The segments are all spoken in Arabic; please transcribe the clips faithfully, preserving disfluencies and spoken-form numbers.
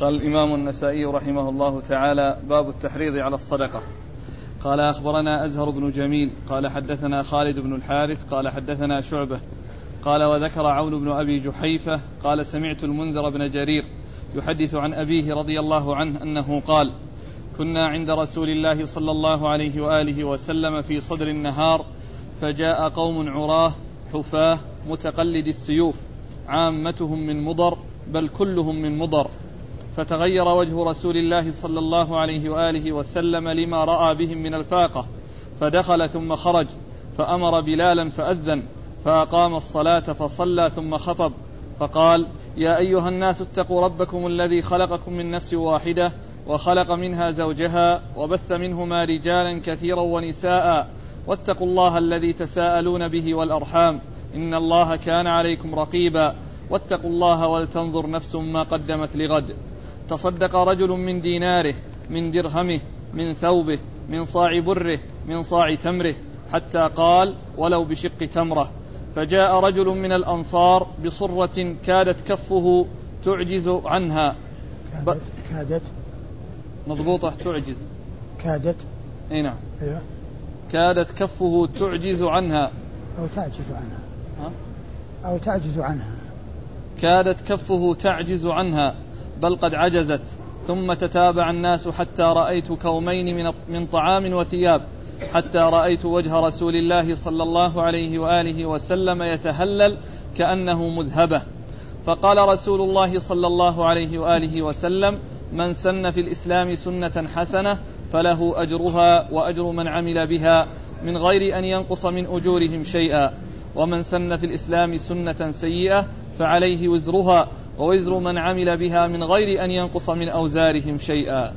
قال الإمام النسائي رحمه الله تعالى: باب التحريض على الصدقة. قال: أخبرنا أزهر بن جميل قال حدثنا خالد بن الحارث قال حدثنا شعبة قال: وذكر عون بن أبي جحيفة قال: سمعت المنذر بن جرير يحدث عن أبيه رضي الله عنه أنه قال: كنا عند رسول الله صلى الله عليه وآله وسلم في صدر النهار، فجاء قوم عراه حفاه متقلد السيوف، عامتهم من مضر بل كلهم من مضر، فتغير وجه رسول الله صلى الله عليه وآله وسلم لما رأى بهم من الفاقة، فدخل ثم خرج، فأمر بلالا فأذن، فأقام الصلاة فصلى ثم خطب، فقال: يا أيها الناس اتقوا ربكم الذي خلقكم من نفس واحدة وخلق منها زوجها وبث منهما رجالا كثيرا ونساء، واتقوا الله الذي تساءلون به والأرحام إن الله كان عليكم رقيبا، واتقوا الله ولتنظر نفس ما قدمت لغد. تصدق رجل من ديناره، من درهمه، من ثوبه، من صاع بره، من صاع تمره، حتى قال: ولو بشق تمرة. فجاء رجل من الأنصار بصرة كادت كفه تعجز عنها. كادت, كادت مضبوطة تعجز كادت اي نعم أيوة. كادت كفه تعجز عنها أو تعجز عنها ها؟ أو تعجز عنها كادت كفه تعجز عنها بل قد عجزت. ثم تتابع الناس حتى رأيت كومين من, من طعام وثياب، حتى رأيت وجه رسول الله صلى الله عليه وآله وسلم يتهلل كأنه مذهبة. فقال رسول الله صلى الله عليه وآله وسلم: من سن في الإسلام سنة حسنة فله أجرها وأجر من عمل بها من غير أن ينقص من أجورهم شيئا، ومن سن في الإسلام سنة سيئة فعليه وزرها ووزر من عمل بها من غير أن ينقص من أوزارهم شيئا.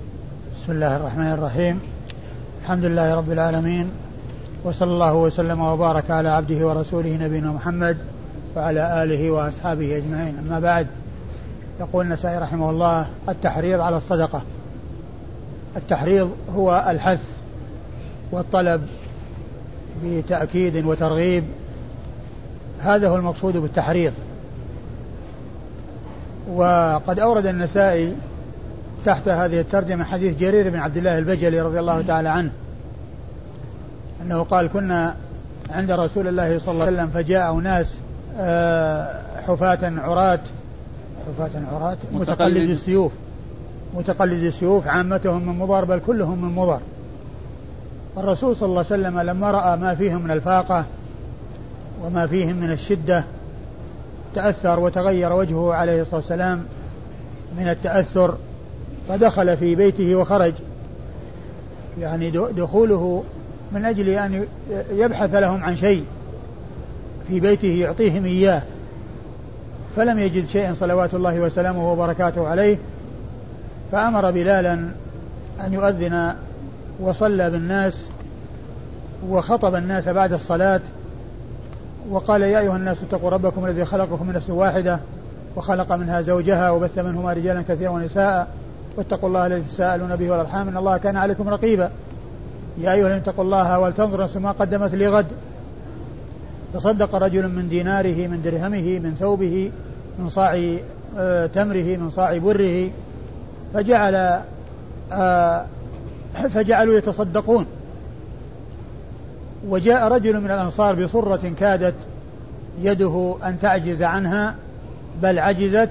بسم الله الرحمن الرحيم. الحمد لله رب العالمين، وصلى الله وسلم وبارك على عبده ورسوله نبينا محمد وعلى آله وأصحابه أجمعين. أما بعد، يقول النسائي رحمه الله: التحريض على الصدقة. التحريض هو الحث والطلب بتأكيد وترغيب، هذا هو المقصود بالتحريض. وقد أورد النسائي تحت هذه الترجمة حديث جرير بن عبد الله البجلي رضي الله تعالى عنه أنه قال: كنا عند رسول الله صلى الله عليه وسلم فجاء ناس حفاة عراة حفاة عراة متقلد السيوف متقلد السيوف عامتهم من مضر بل كلهم من مضر. الرسول صلى الله عليه وسلم لما رأى ما فيهم من الفاقة وما فيهم من الشدة تأثر وتغير وجهه عليه الصلاة والسلام من التأثر، فدخل في بيته وخرج، يعني دخوله من أجل أن يبحث لهم عن شيء في بيته يعطيهم إياه، فلم يجد شيئا صلوات الله وسلامه وبركاته عليه، فأمر بلالا أن يؤذن وصلى بالناس وخطب الناس بعد الصلاة، وقال: يا أيها الناس اتقوا ربكم الذي خلقكم من نفس واحدة وخلق منها زوجها وبث منهما رجالا كثيرا ونساء، واتقوا الله الذي تساءلون به والأرحام إن الله كان عليكم رقيبا. يا أيها الذين اتقوا الله ولتنظر نفس ما قدمت لغد. تصدق رجل من ديناره، من درهمه، من ثوبه، من صاع تمره، من صاع بره، فجعل فجعلوا يتصدقون. وجاء رجل من الأنصار بصرة كادت يده أن تعجز عنها بل عجزت،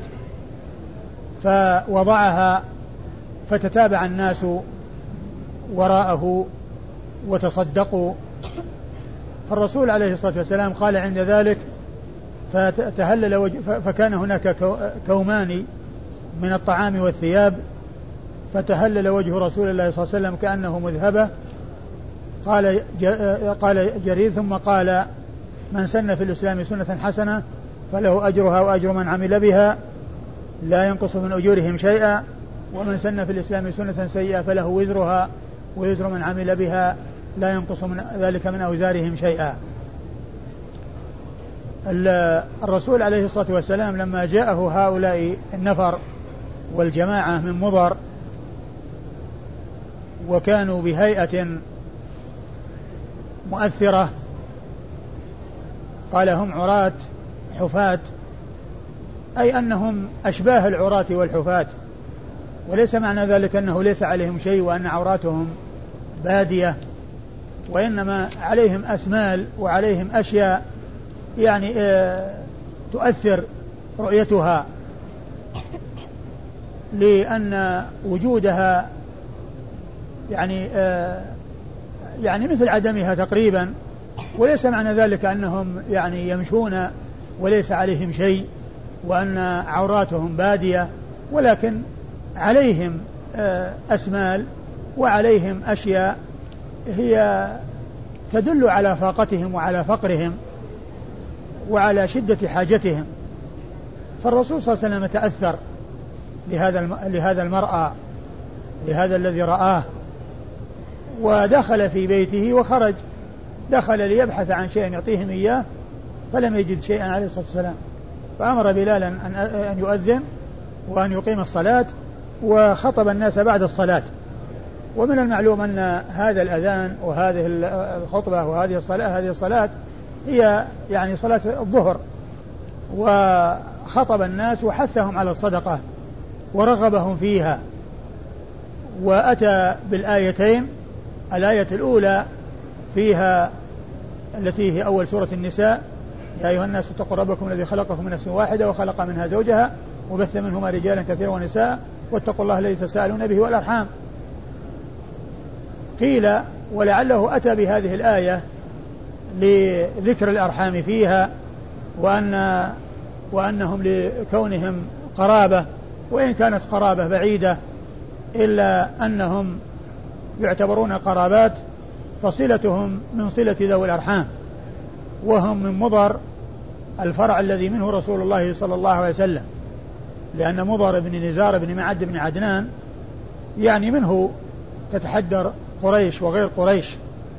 فوضعها، فتتابع الناس وراءه وتصدقوا. فالرسول عليه الصلاة والسلام قال عند ذلك فتهلل وجه، فكان هناك كومان من الطعام والثياب، فتهلل وجه رسول الله صلى الله عليه وسلم كأنه مذهبة. قال قال جرير: ثم قال: من سن في الإسلام سنة حسنة فله أجرها وأجر من عمل بها لا ينقص من أجورهم شيئا، ومن سن في الإسلام سنة سيئة فله وزرها ووزر من عمل بها لا ينقص من ذلك من أوزارهم شيئا. الرسول عليه الصلاة والسلام لما جاءه هؤلاء النفر والجماعة من مضر وكانوا بهيئة مؤثرة، قال: هم عراة حفاة، أي أنهم أشباه العراة والحفاة، وليس معنى ذلك أنه ليس عليهم شيء وأن عوراتهم بادية، وإنما عليهم أسمال وعليهم أشياء يعني آه تؤثر رؤيتها، لأن وجودها يعني آه يعني مثل عدمها تقريبا. وليس معنى ذلك أنهم يعني يمشون وليس عليهم شيء وأن عوراتهم بادية، ولكن عليهم أسمال وعليهم أشياء هي تدل على فاقتهم وعلى فقرهم وعلى شدة حاجتهم. فالرسول صلى الله عليه وسلم تأثر لهذا لهذا المرأة لهذا الذي رآه، ودخل في بيته وخرج، دخل ليبحث عن شيء يعطيهم إياه فلم يجد شيئا عليه الصلاة والسلام، فأمر بلالا أن يؤذن وأن يقيم الصلاة وخطب الناس بعد الصلاة. ومن المعلوم أن هذا الأذان وهذه الخطبة وهذه الصلاة هذه الصلاة هي يعني صلاة الظهر، وخطب الناس وحثهم على الصدقة ورغبهم فيها، وأتى بالآيتين. الآية الأولى فيها التي هي أول سورة النساء: يا أيها الناس اتقوا ربكم الذي خلقكم من نفس واحدة وخلق منها زوجها وبث منهما رجالا كثيرا ونساء واتقوا الله الذي تساءلون به والأرحام. قيل ولعله أتى بهذه الآية لذكر الأرحام فيها، وأن وأنهم لكونهم قرابة، وإن كانت قرابة بعيدة إلا أنهم يعتبرون قرابات، فصلتهم من صلة ذوي الأرحام، وهم من مضر الفرع الذي منه رسول الله صلى الله عليه وسلم، لأن مضر بن نزار بن معد بن عدنان يعني منه تتحدر قريش وغير قريش،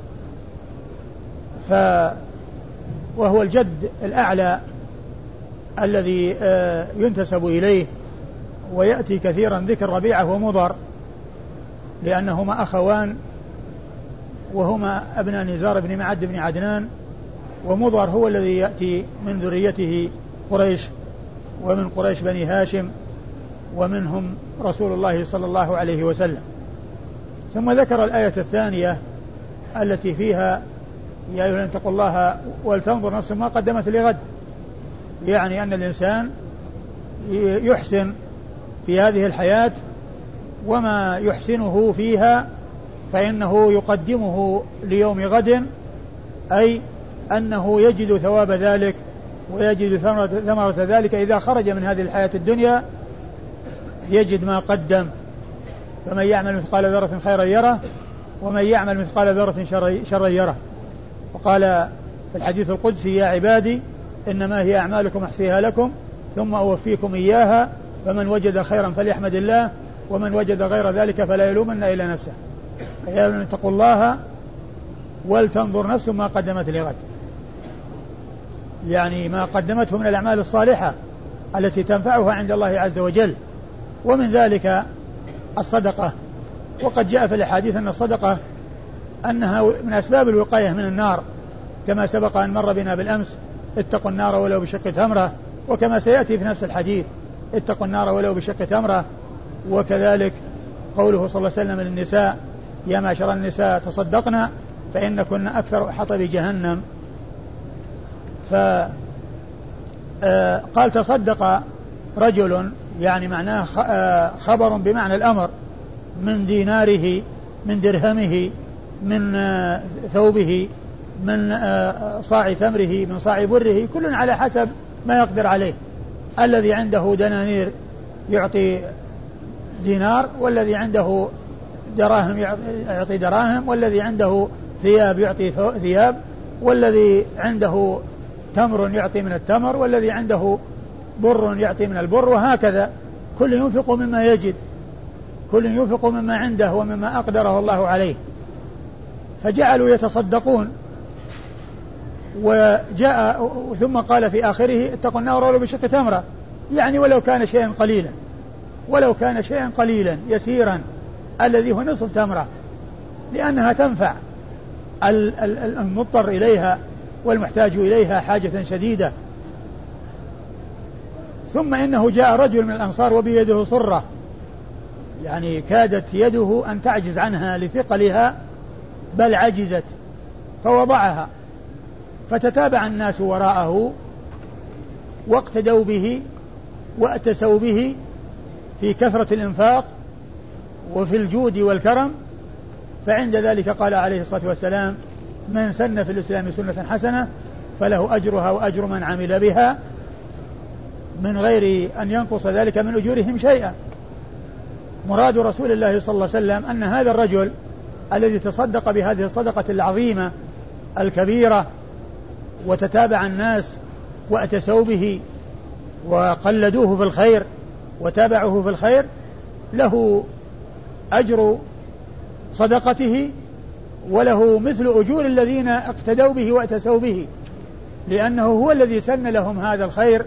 ف وهو الجد الأعلى الذي ينتسب إليه. ويأتي كثيرا ذكر ربيعة ومضر لأنهما أخوان، وهما أبناء نزار بن معد بن عدنان، ومضر هو الذي يأتي من ذريته قريش، ومن قريش بني هاشم، ومنهم رسول الله صلى الله عليه وسلم. ثم ذكر الآية الثانية التي فيها يا أيها الذين اتقوا الله ولتنظر نفس ما قدمت لغد، يعني أن الإنسان يحسن في هذه الحياة، وما يحسنه فيها فإنه يقدمه ليوم غد، أي أنه يجد ثواب ذلك ويجد ثمرة ذلك إذا خرج من هذه الحياة الدنيا، يجد ما قدم. فمن يعمل مثقال ذرة خيرا يره ومن يعمل مثقال ذرة شرا يره. وقال في الحديث القدسي: يا عبادي إنما هي أعمالكم أحصيها لكم ثم أوفيكم إياها فمن وجد خيرا فليحمد الله ومن وجد غير ذلك فلا يلومن إلا نفسه. يا أيها اتقوا الله ولتنظر نفس ما قدمت لغد، يعني ما قدمته من الأعمال الصالحة التي تنفعها عند الله عز وجل، ومن ذلك الصدقة. وقد جاء في الحديث أن الصدقة أنها من أسباب الوقاية من النار، كما سبق أن مر بنا بالأمس: اتقوا النار ولو بشق تمرة، وكما سيأتي في نفس الحديث: اتقوا النار ولو بشق تمرة. وكذلك قوله صلى الله عليه وسلم للنساء: يا معشر النساء تصدقنا فإن كنا أكثر حطب جهنم. فقال تصدق رجل، يعني معناه خبر بمعنى الأمر، من ديناره، من درهمه، من ثوبه، من صاع تمره، من صاع بره، كل على حسب ما يقدر عليه. الذي عنده دنانير يعطي دينار، والذي عنده دراهم يعطي دراهم، والذي عنده ثياب يعطي ثياب، والذي عنده تمر يعطي من التمر، والذي عنده بر يعطي من البر، وهكذا كل ينفق مما يجد، كل ينفق مما عنده ومما أقدره الله عليه. فجعلوا يتصدقون. وجاء ثم قال في آخره: اتقوا النار ولو بشق تمرة، يعني ولو كان شيئا قليلا، ولو كان شيئا قليلا يسيرا الذي هو نصف تمرة، لأنها تنفع المضطر إليها والمحتاج إليها حاجة شديدة. ثم إنه جاء رجل من الأنصار وبيده صرة، يعني كادت يده أن تعجز عنها لثقلها، بل عجزت فوضعها، فتتابع الناس وراءه واقتدوا به وأتسوا به في كثرة الإنفاق وفي الجود والكرم. فعند ذلك قال عليه الصلاة والسلام: من سن في الإسلام سنة حسنة فله أجرها وأجر من عمل بها من غير أن ينقص ذلك من أجورهم شيئا. مراد رسول الله صلى الله عليه وسلم أن هذا الرجل الذي تصدق بهذه الصدقة العظيمة الكبيرة وتتابع الناس وأتسوا به وقلدوه في الخير وتابعوه في الخير، له أجر صدقته وله مثل أجور الذين اقتدوا به وأتسوا به، لأنه هو الذي سن لهم هذا الخير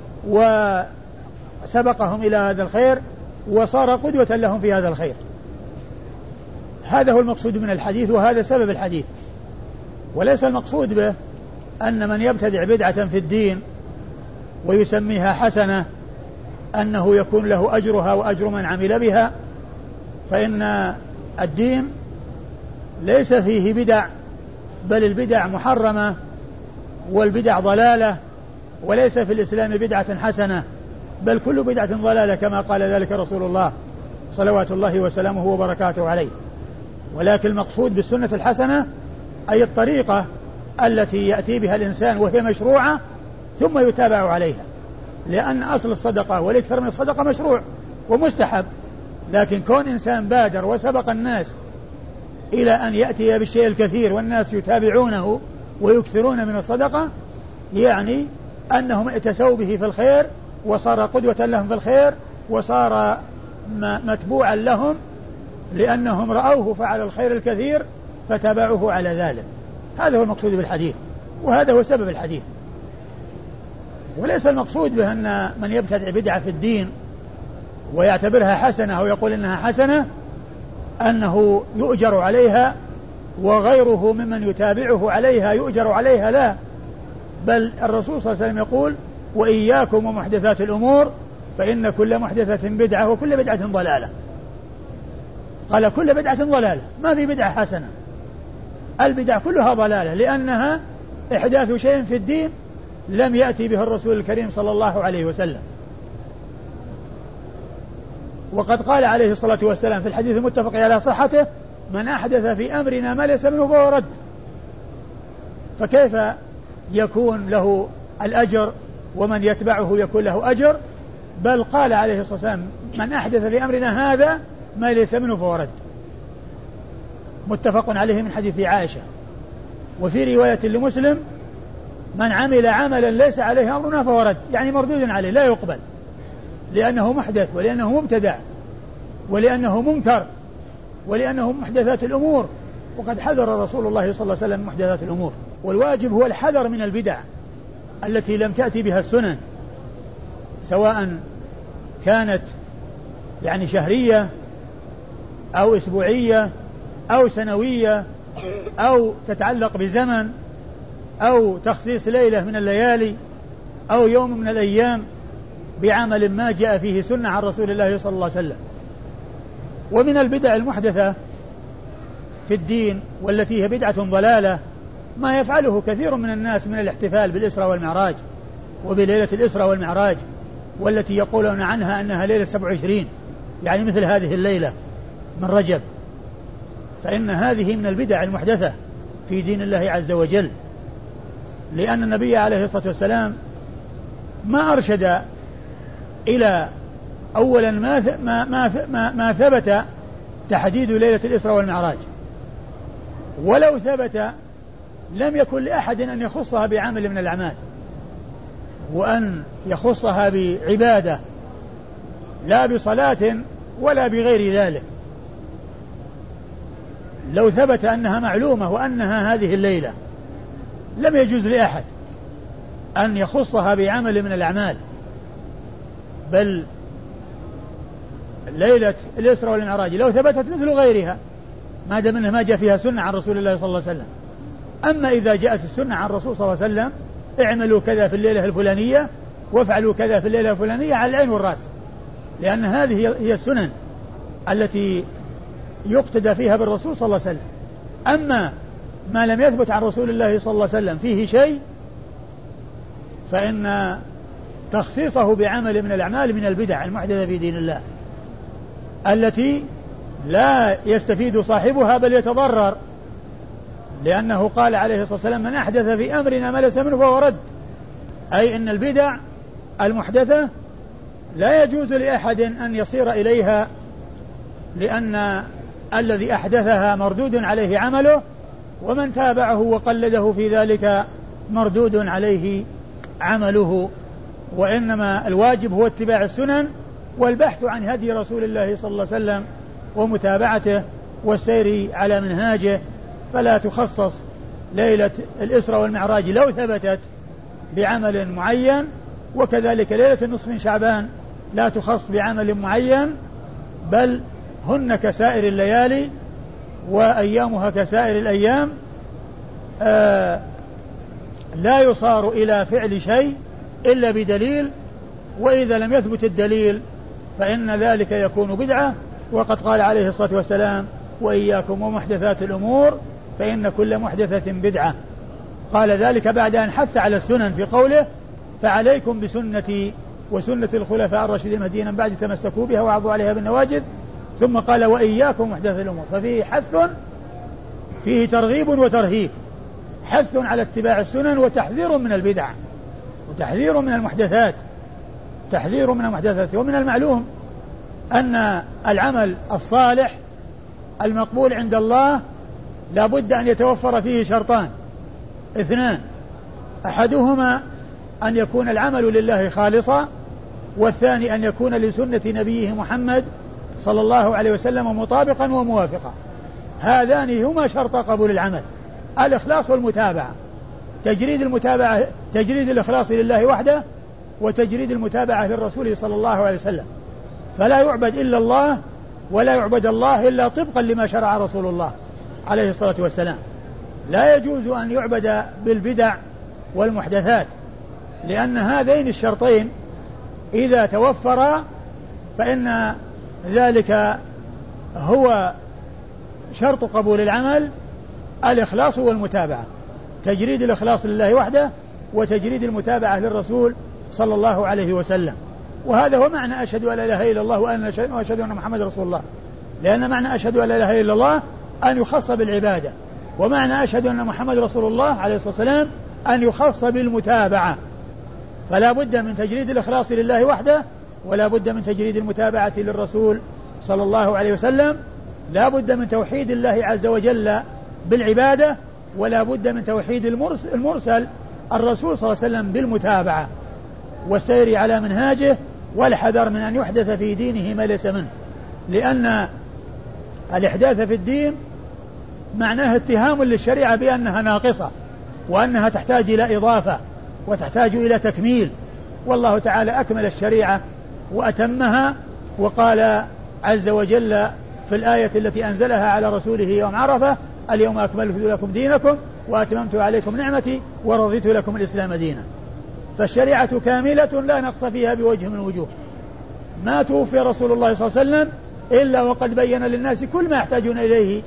وسبقهم إلى هذا الخير وصار قدوة لهم في هذا الخير. هذا هو المقصود من الحديث، وهذا سبب الحديث. وليس المقصود به أن من يبتدع بدعة في الدين ويسميها حسنة أنه يكون له أجرها وأجر من عمل بها، فإن الدين ليس فيه بدع، بل البدع محرمة والبدع ضلالة، وليس في الإسلام بدعة حسنة، بل كل بدعة ضلالة كما قال ذلك رسول الله صلوات الله وسلامه وبركاته عليه. ولكن المقصود بالسنة الحسنة أي الطريقة التي يأتي بها الإنسان وهي مشروعة ثم يتابع عليها، لأن أصل الصدقة والأكثر من الصدقة مشروع ومستحب، لكن كون إنسان بادر وسبق الناس إلى أن يأتي بالشيء الكثير والناس يتابعونه ويكثرون من الصدقة، يعني أنهم اتسوا به في الخير وصار قدوة لهم في الخير وصار متبوعا لهم، لأنهم رأوه فعل الخير الكثير فتابعوه على ذلك. هذا هو المقصود بالحديث، وهذا هو سبب الحديث. وليس المقصود به أن من يبتدع بدعة في الدين ويعتبرها حسنة أو يقول إنها حسنة أنه يؤجر عليها وغيره ممن يتابعه عليها يؤجر عليها، لا، بل الرسول صلى الله عليه وسلم يقول: وإياكم ومحدثات الأمور فإن كل محدثة بدعة وكل بدعة ضلالة. قال كل بدعة ضلالة، ما في بدعة حسنة، البدع كلها ضلالة، لأنها إحداث شيء في الدين لم يأتي به الرسول الكريم صلى الله عليه وسلم. وقد قال عليه الصلاة والسلام في الحديث المتفق على صحته: من أحدث في أمرنا ما ليس منه فهو رد. فكيف يكون له الأجر ومن يتبعه يكون له أجر؟ بل قال عليه الصلاة والسلام: من أحدث في أمرنا هذا ما ليس منه فهو رد. متفق عليه من حديث عائشة. وفي رواية لمسلم: من عمل عملا ليس عليه أمرنا فهو رد، يعني مردود عليه لا يقبل، لأنه محدث ولأنه مبتدع ولأنه منكر ولأنه محدثات الأمور. وقد حذر رسول الله صلى الله عليه وسلم محدثات الأمور. والواجب هو الحذر من البدع التي لم تأتي بها السنن، سواء كانت يعني شهرية أو أسبوعية أو سنوية أو تتعلق بزمن أو تخصيص ليلة من الليالي أو يوم من الأيام بعمل ما جاء فيه سنة عن رسول الله صلى الله عليه وسلم. ومن البدع المحدثة في الدين والتي هي بدعة ضلالة ما يفعله كثير من الناس من الاحتفال بالإسراء والمعراج وبليلة الإسراء والمعراج، والتي يقولون عنها أنها ليلة سبع وعشرين، يعني مثل هذه الليلة من رجب. فإن هذه من البدع المحدثة في دين الله عز وجل، لأن النبي عليه الصلاة والسلام ما أرشد إلى أولا ما ما ما, ما ثبت تحديد ليلة الإسراء والمعراج، ولو ثبت لم يكن لأحد أن يخصها بعمل من الأعمال وأن يخصها بعبادة، لا بصلاة ولا بغير ذلك. لو ثبت أنها معلومة وأنها هذه الليلة لم يجوز لأحد أن يخصها بعمل من الأعمال، بل ليلة الإسراء والمعراج لو ثبتت مثل غيرها ما دام أنها ما جاء فيها سنة عن رسول الله صلى الله عليه وسلم. أما إذا جاءت السنة عن الرسول صلى الله عليه وسلم: اعملوا كذا في الليلة الفلانية وافعلوا كذا في الليلة الفلانية، على العين والرأس، لأن هذه هي السنن التي يقتدى فيها بالرسول صلى الله عليه وسلم. أما ما لم يثبت عن رسول الله صلى الله عليه وسلم فيه شيء فإن تخصيصه بعمل من الأعمال من البدع المحدثة في دين الله التي لا يستفيد صاحبها بل يتضرر، لأنه قال عليه الصلاة والسلام من أحدث في أمرنا ما ليس منه فهو رد، أي أن البدع المحدثة لا يجوز لأحد أن يصير إليها، لأن الذي أحدثها مردود عليه عمله، ومن تابعه وقلده في ذلك مردود عليه عمله. وإنما الواجب هو اتباع السنن والبحث عن هدي رسول الله صلى الله عليه وسلم ومتابعته والسير على منهاجه، فلا تخصص ليلة الإسراء والمعراج لو ثبتت بعمل معين، وكذلك ليلة النصف من شعبان لا تخص بعمل معين، بل هن كسائر الليالي وأيامها كسائر الأيام. آه لا يصار إلى فعل شيء إلا بدليل، وإذا لم يثبت الدليل فإن ذلك يكون بدعة. وقد قال عليه الصلاة والسلام وإياكم ومحدثات الأمور فإن كل محدثة بدعة. قال ذلك بعد أن حث على السنن في قوله فعليكم بسنتي وسنة الخلفاء الراشدين المهديين من بعد تمسكوا بها وعضوا عليها بالنواجذ، ثم قال وإياكم محدثات الأمور، ففيه حث فيه ترغيب وترهيب، حث على اتباع السنن وتحذير من البدع وتحذير من المحدثات، تحذير من المحدثات. ومن المعلوم أن العمل الصالح المقبول عند الله لا بد أن يتوفر فيه شرطان اثنان، أحدهما أن يكون العمل لله خالصا، والثاني أن يكون لسنة نبيه محمد صلى الله عليه وسلم مطابقا وموافقا. هذان هما شرط قبول العمل، الإخلاص والمتابعة، تجريد المتابعة، تجريد الإخلاص لله وحده، وتجريد المتابعة للرسول صلى الله عليه وسلم. فلا يعبد إلا الله ولا يعبد الله إلا طبقا لما شرع رسول الله عليه الصلاة والسلام. لا يجوز أن يعبد بالبدع والمحدثات، لأن هذين الشرطين إذا توفرا فإن ذلك هو شرط قبول العمل، الإخلاص والمتابعة، تجريد الإخلاص لله وحده وتجريد المتابعة للرسول صلى الله عليه وسلم. وهذا هو معنى أشهد أن لا إله إلا الله وأشهد أن محمد رسول الله، لأن معنى أشهد أن لا إله إلا الله أن يخص بالعبادة، ومعنى أشهد أن محمد رسول الله عليه الصلاة والسلام أن يخص بالمتابعة. فلا بد من تجريد الإخلاص لله وحده، ولا بد من تجريد المتابعة للرسول صلى الله عليه وسلم، لا بد من توحيد الله عز وجل بالعبادة، ولا بد من توحيد المرسل الرسول صلى الله عليه وسلم بالمتابعة والسير على منهاجه، والحذر من أن يحدث في دينه ما ليس منه، لأن الإحداث في الدين معناه اتهام للشريعة بأنها ناقصة وأنها تحتاج إلى إضافة وتحتاج إلى تكميل، والله تعالى أكمل الشريعة وأتمها، وقال عز وجل في الآية التي أنزلها على رسوله يوم عرفة اليوم أكملت لكم دينكم وأتممت عليكم نعمتي ورضيت لكم الإسلام دينا. فالشريعة كاملة لا نقص فيها بوجه من وجوه. ما توفي رسول الله صلى الله عليه وسلم إلا وقد بين للناس كل ما يحتاجون إليه،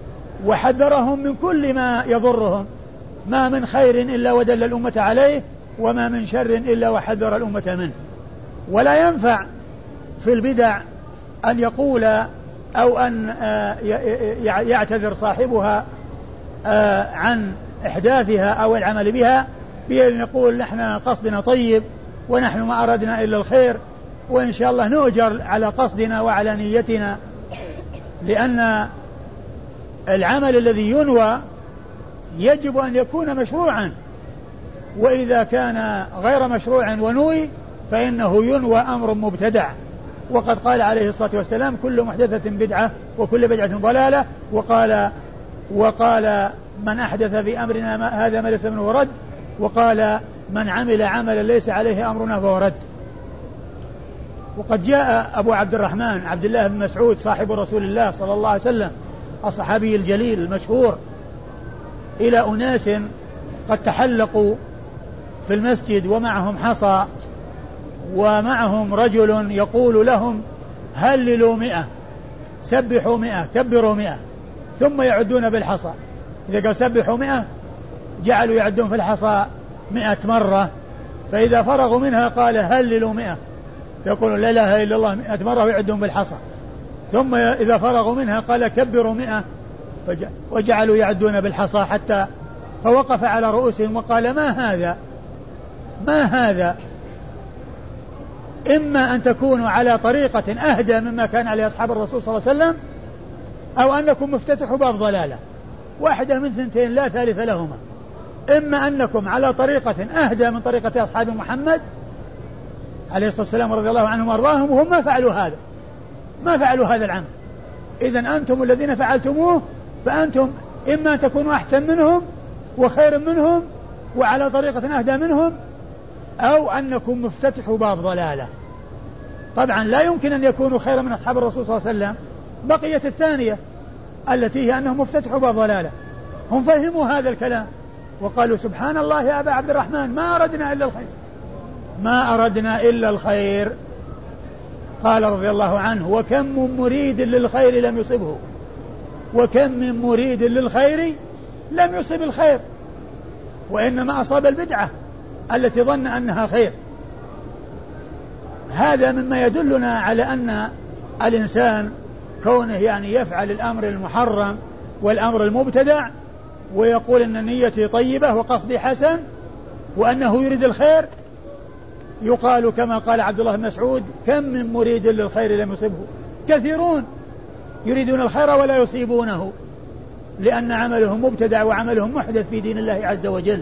وحذرهم من كل ما يضرهم، ما من خير إلا ودل الأمة عليه، وما من شر إلا وحذر الأمة منه. ولا ينفع في البدع أن يقول أو أن يعتذر صاحبها عن إحداثها أو العمل بها بأن يقول نحن قصدنا طيب ونحن ما أردنا إلا الخير، وإن شاء الله نؤجر على قصدنا وعلى نيتنا، لأن العمل الذي ينوى يجب أن يكون مشروعا، وإذا كان غير مشروع ونوي فإنه ينوى أمر مبتدع. وقد قال عليه الصلاة والسلام كل محدثة بدعة وكل بدعة ضلالة، وقال وقال من أحدث في أمرنا ما هذا ما ليس منه رد، وقال من عمل عملا ليس عليه أمرنا فهو رد. وقد جاء أبو عبد الرحمن عبد الله بن مسعود صاحب رسول الله صلى الله عليه وسلم الصحابي الجليل المشهور إلى أناس قد تحلقوا في المسجد ومعهم حصى ومعهم رجل يقول لهم هللوا مئة، سبحوا مئة كبروا مئة ثم يعدون بالحصى. إذا قال سبحوا مئة جعلوا يعدون في الحصى مئة مرة، فإذا فرغوا منها قال هللوا مئة، يقولون لا إله إلا الله مئة مرة ويعدون بالحصى. ثم إذا فرغوا منها قال كبروا مئة وجعلوا يعدون بالحصى حتى فوقف على رؤوسهم وقال ما هذا ما هذا إما أن تكونوا على طريقة أهدى مما كان عليه أصحاب الرسول صلى الله عليه وسلم أو أنكم مفتتحوا باب ضلالة، واحدة من ثنتين لا ثالث لهما. إما أنكم على طريقة أهدى من طريقة أصحاب محمد عليه الصلاة والسلام رضي الله عنهم وارضاهم وهم ما فعلوا هذا ما فعلوا هذا العمل، إذن أنتم الذين فعلتموه فأنتم إما أن تكونوا أحسن منهم وخير منهم وعلى طريقة أهدى منهم أو أنكم مفتتحوا باب ضلالة. طبعا لا يمكن أن يكونوا خير من أصحاب الرسول صلى الله عليه وسلم. بقية الثانية التي هي أنهم مفتتحوا باب ضلالة، هم فهموا هذا الكلام وقالوا سبحان الله يا أبا عبد الرحمن ما أردنا إلا الخير ما أردنا إلا الخير. قال رضي الله عنه وكم من مريد للخير لم يصبه وكم من مريد للخير لم يصب الخير، وإنما أصاب البدعة التي ظن أنها خير. هذا مما يدلنا على أن الإنسان كونه يعني يفعل الأمر المحرم والأمر المبتدع ويقول أن نيتي طيبة وقصدي حسن وأنه يريد الخير، يقال كما قال عبد الله بن مسعود كم من مريد للخير لم يصبه. كثيرون يريدون الخير ولا يصيبونه لأن عملهم مبتدع وعملهم محدث في دين الله عز وجل.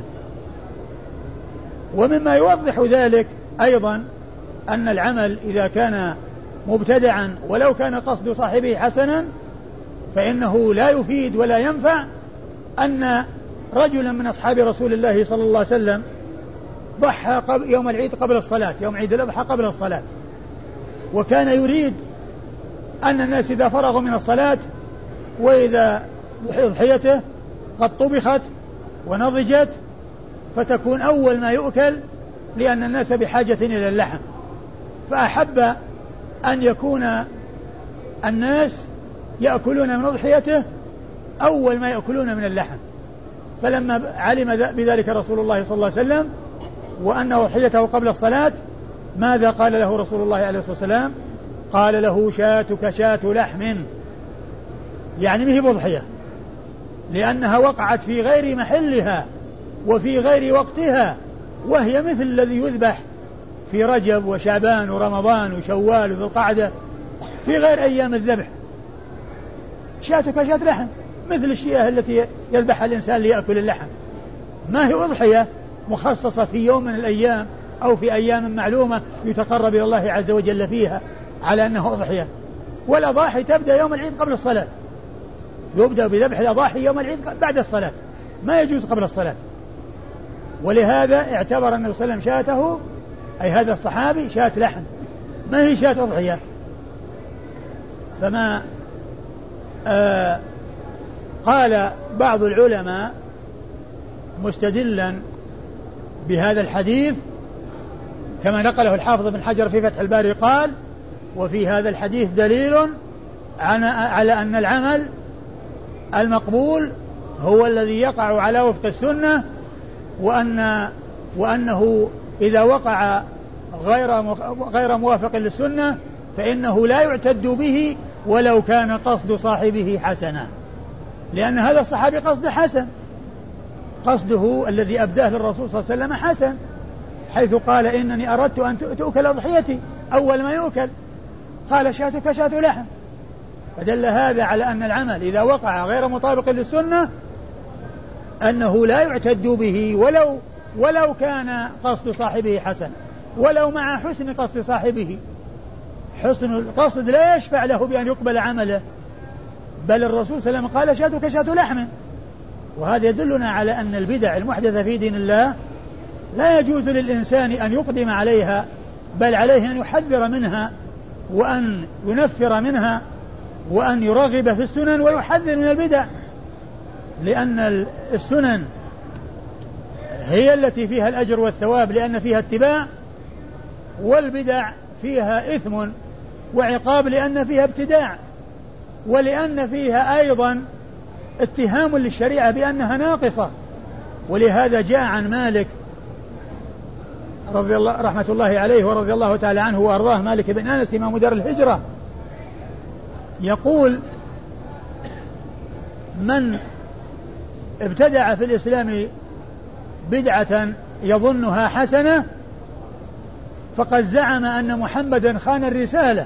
ومما يوضح ذلك أيضا أن العمل إذا كان مبتدعا ولو كان قصد صاحبه حسنا فإنه لا يفيد ولا ينفع. أن رجلا من أصحاب رسول الله صلى الله عليه وسلم ضحى يوم العيد قبل الصلاة، يوم عيد الأضحى قبل الصلاة، وكان يريد أن الناس إذا فرغوا من الصلاة وإذا ضحيته قد طبخت ونضجت فتكون أول ما يؤكل لأن الناس بحاجة إلى اللحم، فأحب أن يكون الناس يأكلون من أضحيته أول ما يأكلون من اللحم. فلما علم بذلك رسول الله صلى الله عليه وسلم وأن أضحيته قبل الصلاة ماذا قال له رسول الله عليه الصلاة والسلام؟ قال له شاتك شات لحم، يعني مه بضحية لأنها وقعت في غير محلها وفي غير وقتها، وهي مثل الذي يذبح في رجب وشعبان ورمضان وشوال وذو القعدة في غير أيام الذبح. شاتك شات لحم مثل الشياه التي يذبحها الإنسان ليأكل اللحم، ما هي أضحية مخصصة في يوم من الأيام أو في أيام معلومة يتقرب إلى الله عز وجل فيها على أنه أضحية. والأضاحي تبدأ يوم العيد قبل الصلاة، يبدأ بذبح الأضاحي يوم العيد بعد الصلاة، ما يجوز قبل الصلاة. ولهذا اعتبر النبي صلى الله عليه وسلم شاته أي هذا الصحابي شات لحم ما هي شات أضحية. فما آه قال بعض العلماء مستدلا بهذا الحديث كما نقله الحافظ بن حجر في فتح الباري قال وفي هذا الحديث دليل على أن العمل المقبول هو الذي يقع على وفق السنة، وأن وأنه إذا وقع غير غير موافق للسنة فإنه لا يعتد به ولو كان قصد صاحبه حسنا، لأن هذا الصحابي قصد حسن، قصده الذي أبداه للرسول صلى الله عليه وسلم حسن، حيث قال إنني أردت أن تؤكل أضحيتي أول ما يؤكل، قال شاتك شات لحم. فدل هذا على أن العمل إذا وقع غير مطابق للسنة أنه لا يعتد به ولو ولو كان قصد صاحبه حسن، ولو مع حسن قصد صاحبه. حسن القصد لا يشفع له بأن يقبل عمله، بل الرسول صلى الله عليه وسلم قال شاتك شات لحم. وهذا يدلنا على أن البدع المحدثة في دين الله لا يجوز للإنسان أن يقدم عليها، بل عليه أن يحذر منها وأن ينفر منها وأن يرغب في السنن ويحذر من البدع، لأن السنن هي التي فيها الأجر والثواب لأن فيها اتباع، والبدع فيها إثم وعقاب لأن فيها ابتداع. ولأن فيها أيضا اتهام للشريعة بأنها ناقصة. ولهذا جاء عن مالك رضي الله رحمة الله عليه ورضي الله تعالى عنه وأرضاه، مالك بن أنس إمام دار الهجرة، يقول: من ابتدع في الإسلام بدعة يظنها حسنة فقد زعم أن محمدا خان الرسالة،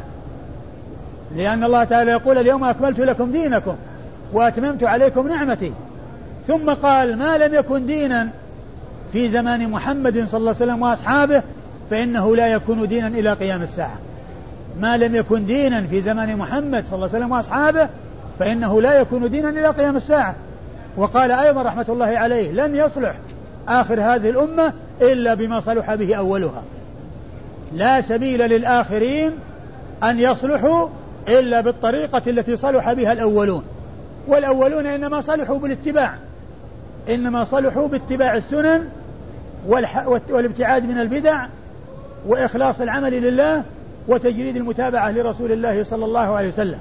لأن الله تعالى يقول: اليوم أكملت لكم دينكم وأتممت عليكم نعمتي. ثم قال: ما لم يكن دينا في زمان محمد صلى الله عليه وسلم وأصحابه فإنه لا يكون دينا إلى قيام الساعة. ما لم يكن دينا في زمان محمد صلى الله عليه وسلم وأصحابه فإنه لا يكون دينا إلى قيام الساعة. وقال أيضا رحمة الله عليه: لن يصلح آخر هذه الأمة إلا بما صلح به أولها. لا سبيل للآخرين أن يصلحوا إلا بالطريقة التي صلح بها الأولون، والأولون إنما صلحوا بالاتباع، إنما صلحوا باتباع السنن والابتعاد من البدع وإخلاص العمل لله وتجريد المتابعة لرسول الله صلى الله عليه وسلم.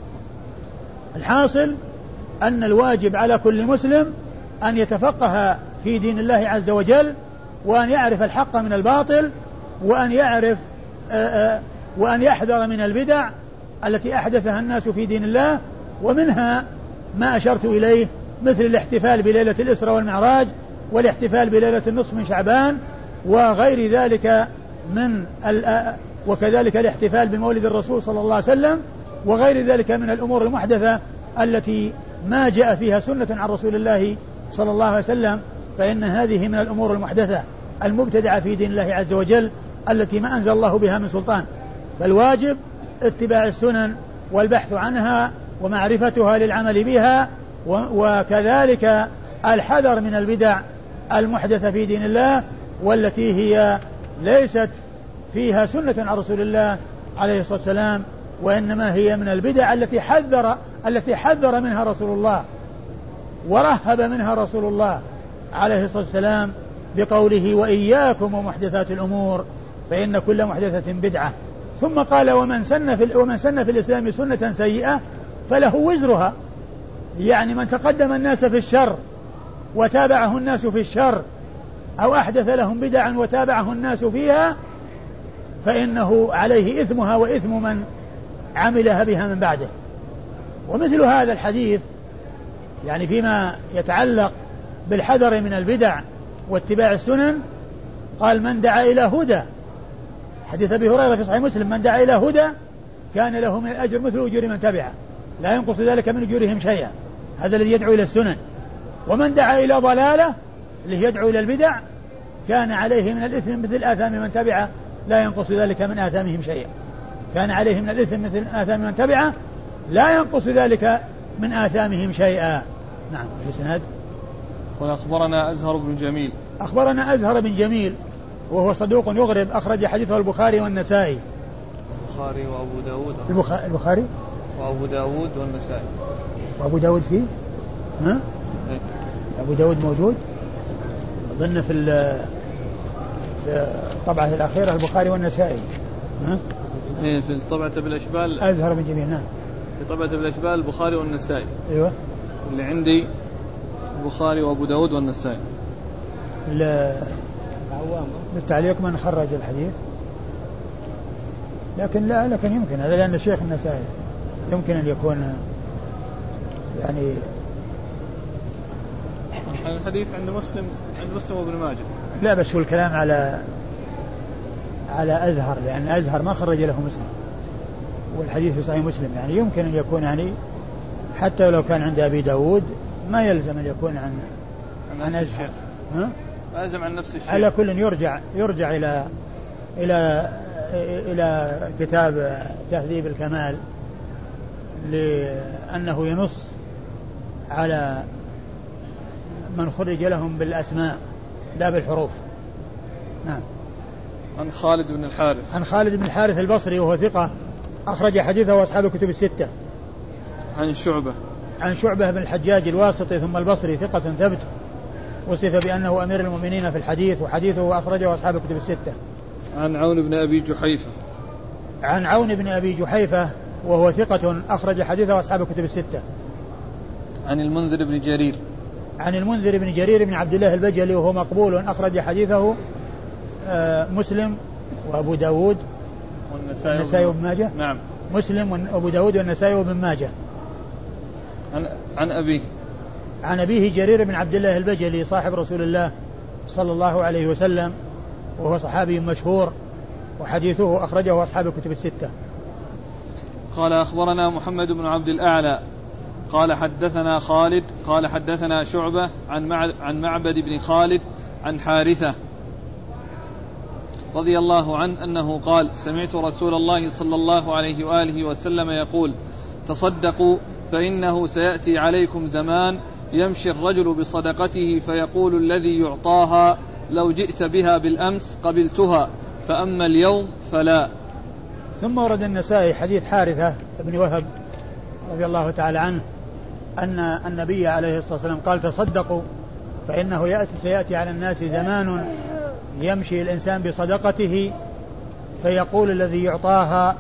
الحاصل أن الواجب على كل مسلم أن يتفقه في دين الله عز وجل، وأن يعرف الحق من الباطل، وأن يعرف آآ آآ وأن يحذر من البدع التي أحدثها الناس في دين الله، ومنها ما أشرت إليه مثل الاحتفال بليلة الإسراء والمعراج، والاحتفال بليلة النصف من شعبان، وغير ذلك من وكذلك الاحتفال بمولد الرسول صلى الله عليه وسلم، وغير ذلك من الأمور المحدثة التي ما جاء فيها سنة عن رسول الله صلى الله عليه وسلم، فإن هذه من الأمور المحدثة المبتدعة في دين الله عز وجل التي ما أنزل الله بها من سلطان. فالواجب اتباع السنن والبحث عنها ومعرفتها للعمل بها، وكذلك الحذر من البدع المحدثة في دين الله والتي هي ليست فيها سنة عن رسول الله عليه الصلاة والسلام، وإنما هي من البدع التي حذر التي حذر منها رسول الله ورهب منها رسول الله عليه الصلاة والسلام بقوله: وإياكم ومحدثات الأمور فإن كل محدثة بدعة. ثم قال: ومن سن في ومن سن في الإسلام سنة سيئة فله وزرها، يعني من تقدم الناس في الشر وتابعه الناس في الشر، أو أحدث لهم بدعا وتابعه الناس فيها، فإنه عليه إثمها وإثم من عملها بها من بعده. ومثل هذا الحديث يعني فيما يتعلق بالحذر من البدع واتباع السنن، قال: من دعا إلى هدى، حديث أبي هريرة في صحيح مسلم: من دعا إلى هدى كان له من الأجر مثل أجور من تبعه لا ينقص ذلك من أجورهم شيئا. هذا الذي يدعو إلى السنن. ومن دعا إلى ضلالة اللي يدعو إلى البدع كان عليه من الإثم مثل آثام من تبعه لا ينقص ذلك من آثامهم شيئا. كان عليه من الإثم مثل آثام من تبعه لا ينقص ذلك من آثامهم شيئا. نعم. في سند. أخبرنا أزهر بن جميل. أخبرنا أزهر بن جميل وهو صدوق يغرب، أخرج حديثه البخاري والنسائي. البخاري وأبو داود. البخاري وأبو داود والنسائي. وأبو داود فيه؟ ها؟ إيه؟ أبو داود موجود؟ أظن في الطبعة الأخيرة البخاري والنسائي. ها؟ إيه في طبعة بالأشبال. أزهر بن جميل. نعم. في طبعة بالأشبال البخاري والنسائي. أيوة. اللي عندي البخاري وأبو داود والنسائي. بالتعليق من خرج الحديث، لكن لا لكن يمكن هذا لأن الشيخ النسائي يمكن أن يكون يعني الحديث عند مسلم عند مسلم وابن ماجه. لا بس هو الكلام على على أزهر، لأن أزهر ما خرج له مسلم والحديث في صحيح مسلم، يعني يمكن أن يكون يعني حتى لو كان عند أبي داود ما يلزم أن يكون عن عن أزهر. ها؟ ما يلزم عن نفس الشيء. على كل يرجع يرجع إلى إلى إلى كتاب تهذيب الكمال لأنه ينص على من خرج لهم بالأسماء لا بالحروف. نعم. عن خالد بن الحارث. عن خالد بن الحارث البصري وهو ثقة أخرج حديثه وأصحاب الكتب الستة. عن شعبة. عن شعبة بن الحجاج الواسطي ثم البصري ثقة ثبت، وصف بأنه أمير المؤمنين في الحديث، وحديثه أخرجه أصحاب الكتب الستة. عن عون بن أبي جحيفة. عن عون بن أبي جحيفة وهو ثقة أخرج حديثه أصحاب الكتب الستة. عن المنذر بن جرير عن المنذر بن جرير بن عبد الله البجلي وهو مقبول أخرج حديثه مسلم وأبو داود والنسائي وابن ماجه. نعم. مسلم وأبو داود والنسائي وابن ماجه. عن عن أبيه عن أبيه جرير بن عبد الله البجلي صاحب رسول الله صلى الله عليه وسلم وهو صحابي مشهور وحديثه أخرجه أصحاب الكتب الستة. قال أخبرنا محمد بن عبد الأعلى قال حدثنا خالد قال حدثنا شعبة عن عن معبد بن خالد عن حارثة رضي الله عنه أنه قال سمعت رسول الله صلى الله عليه وآله وسلم يقول تصدقوا فإنه سيأتي عليكم زمان يمشي الرجل بصدقته فيقول الذي يعطاها لو جئت بها بالأمس قبلتها فأما اليوم فلا. ثم ورد النسائي حديث حارثة بن وهب رضي الله تعالى عنه أن النبي عليه الصلاة والسلام قال تصدقوا فإنه يأتي سيأتي على الناس زمان يمشي الإنسان بصدقته فيقول الذي يعطاها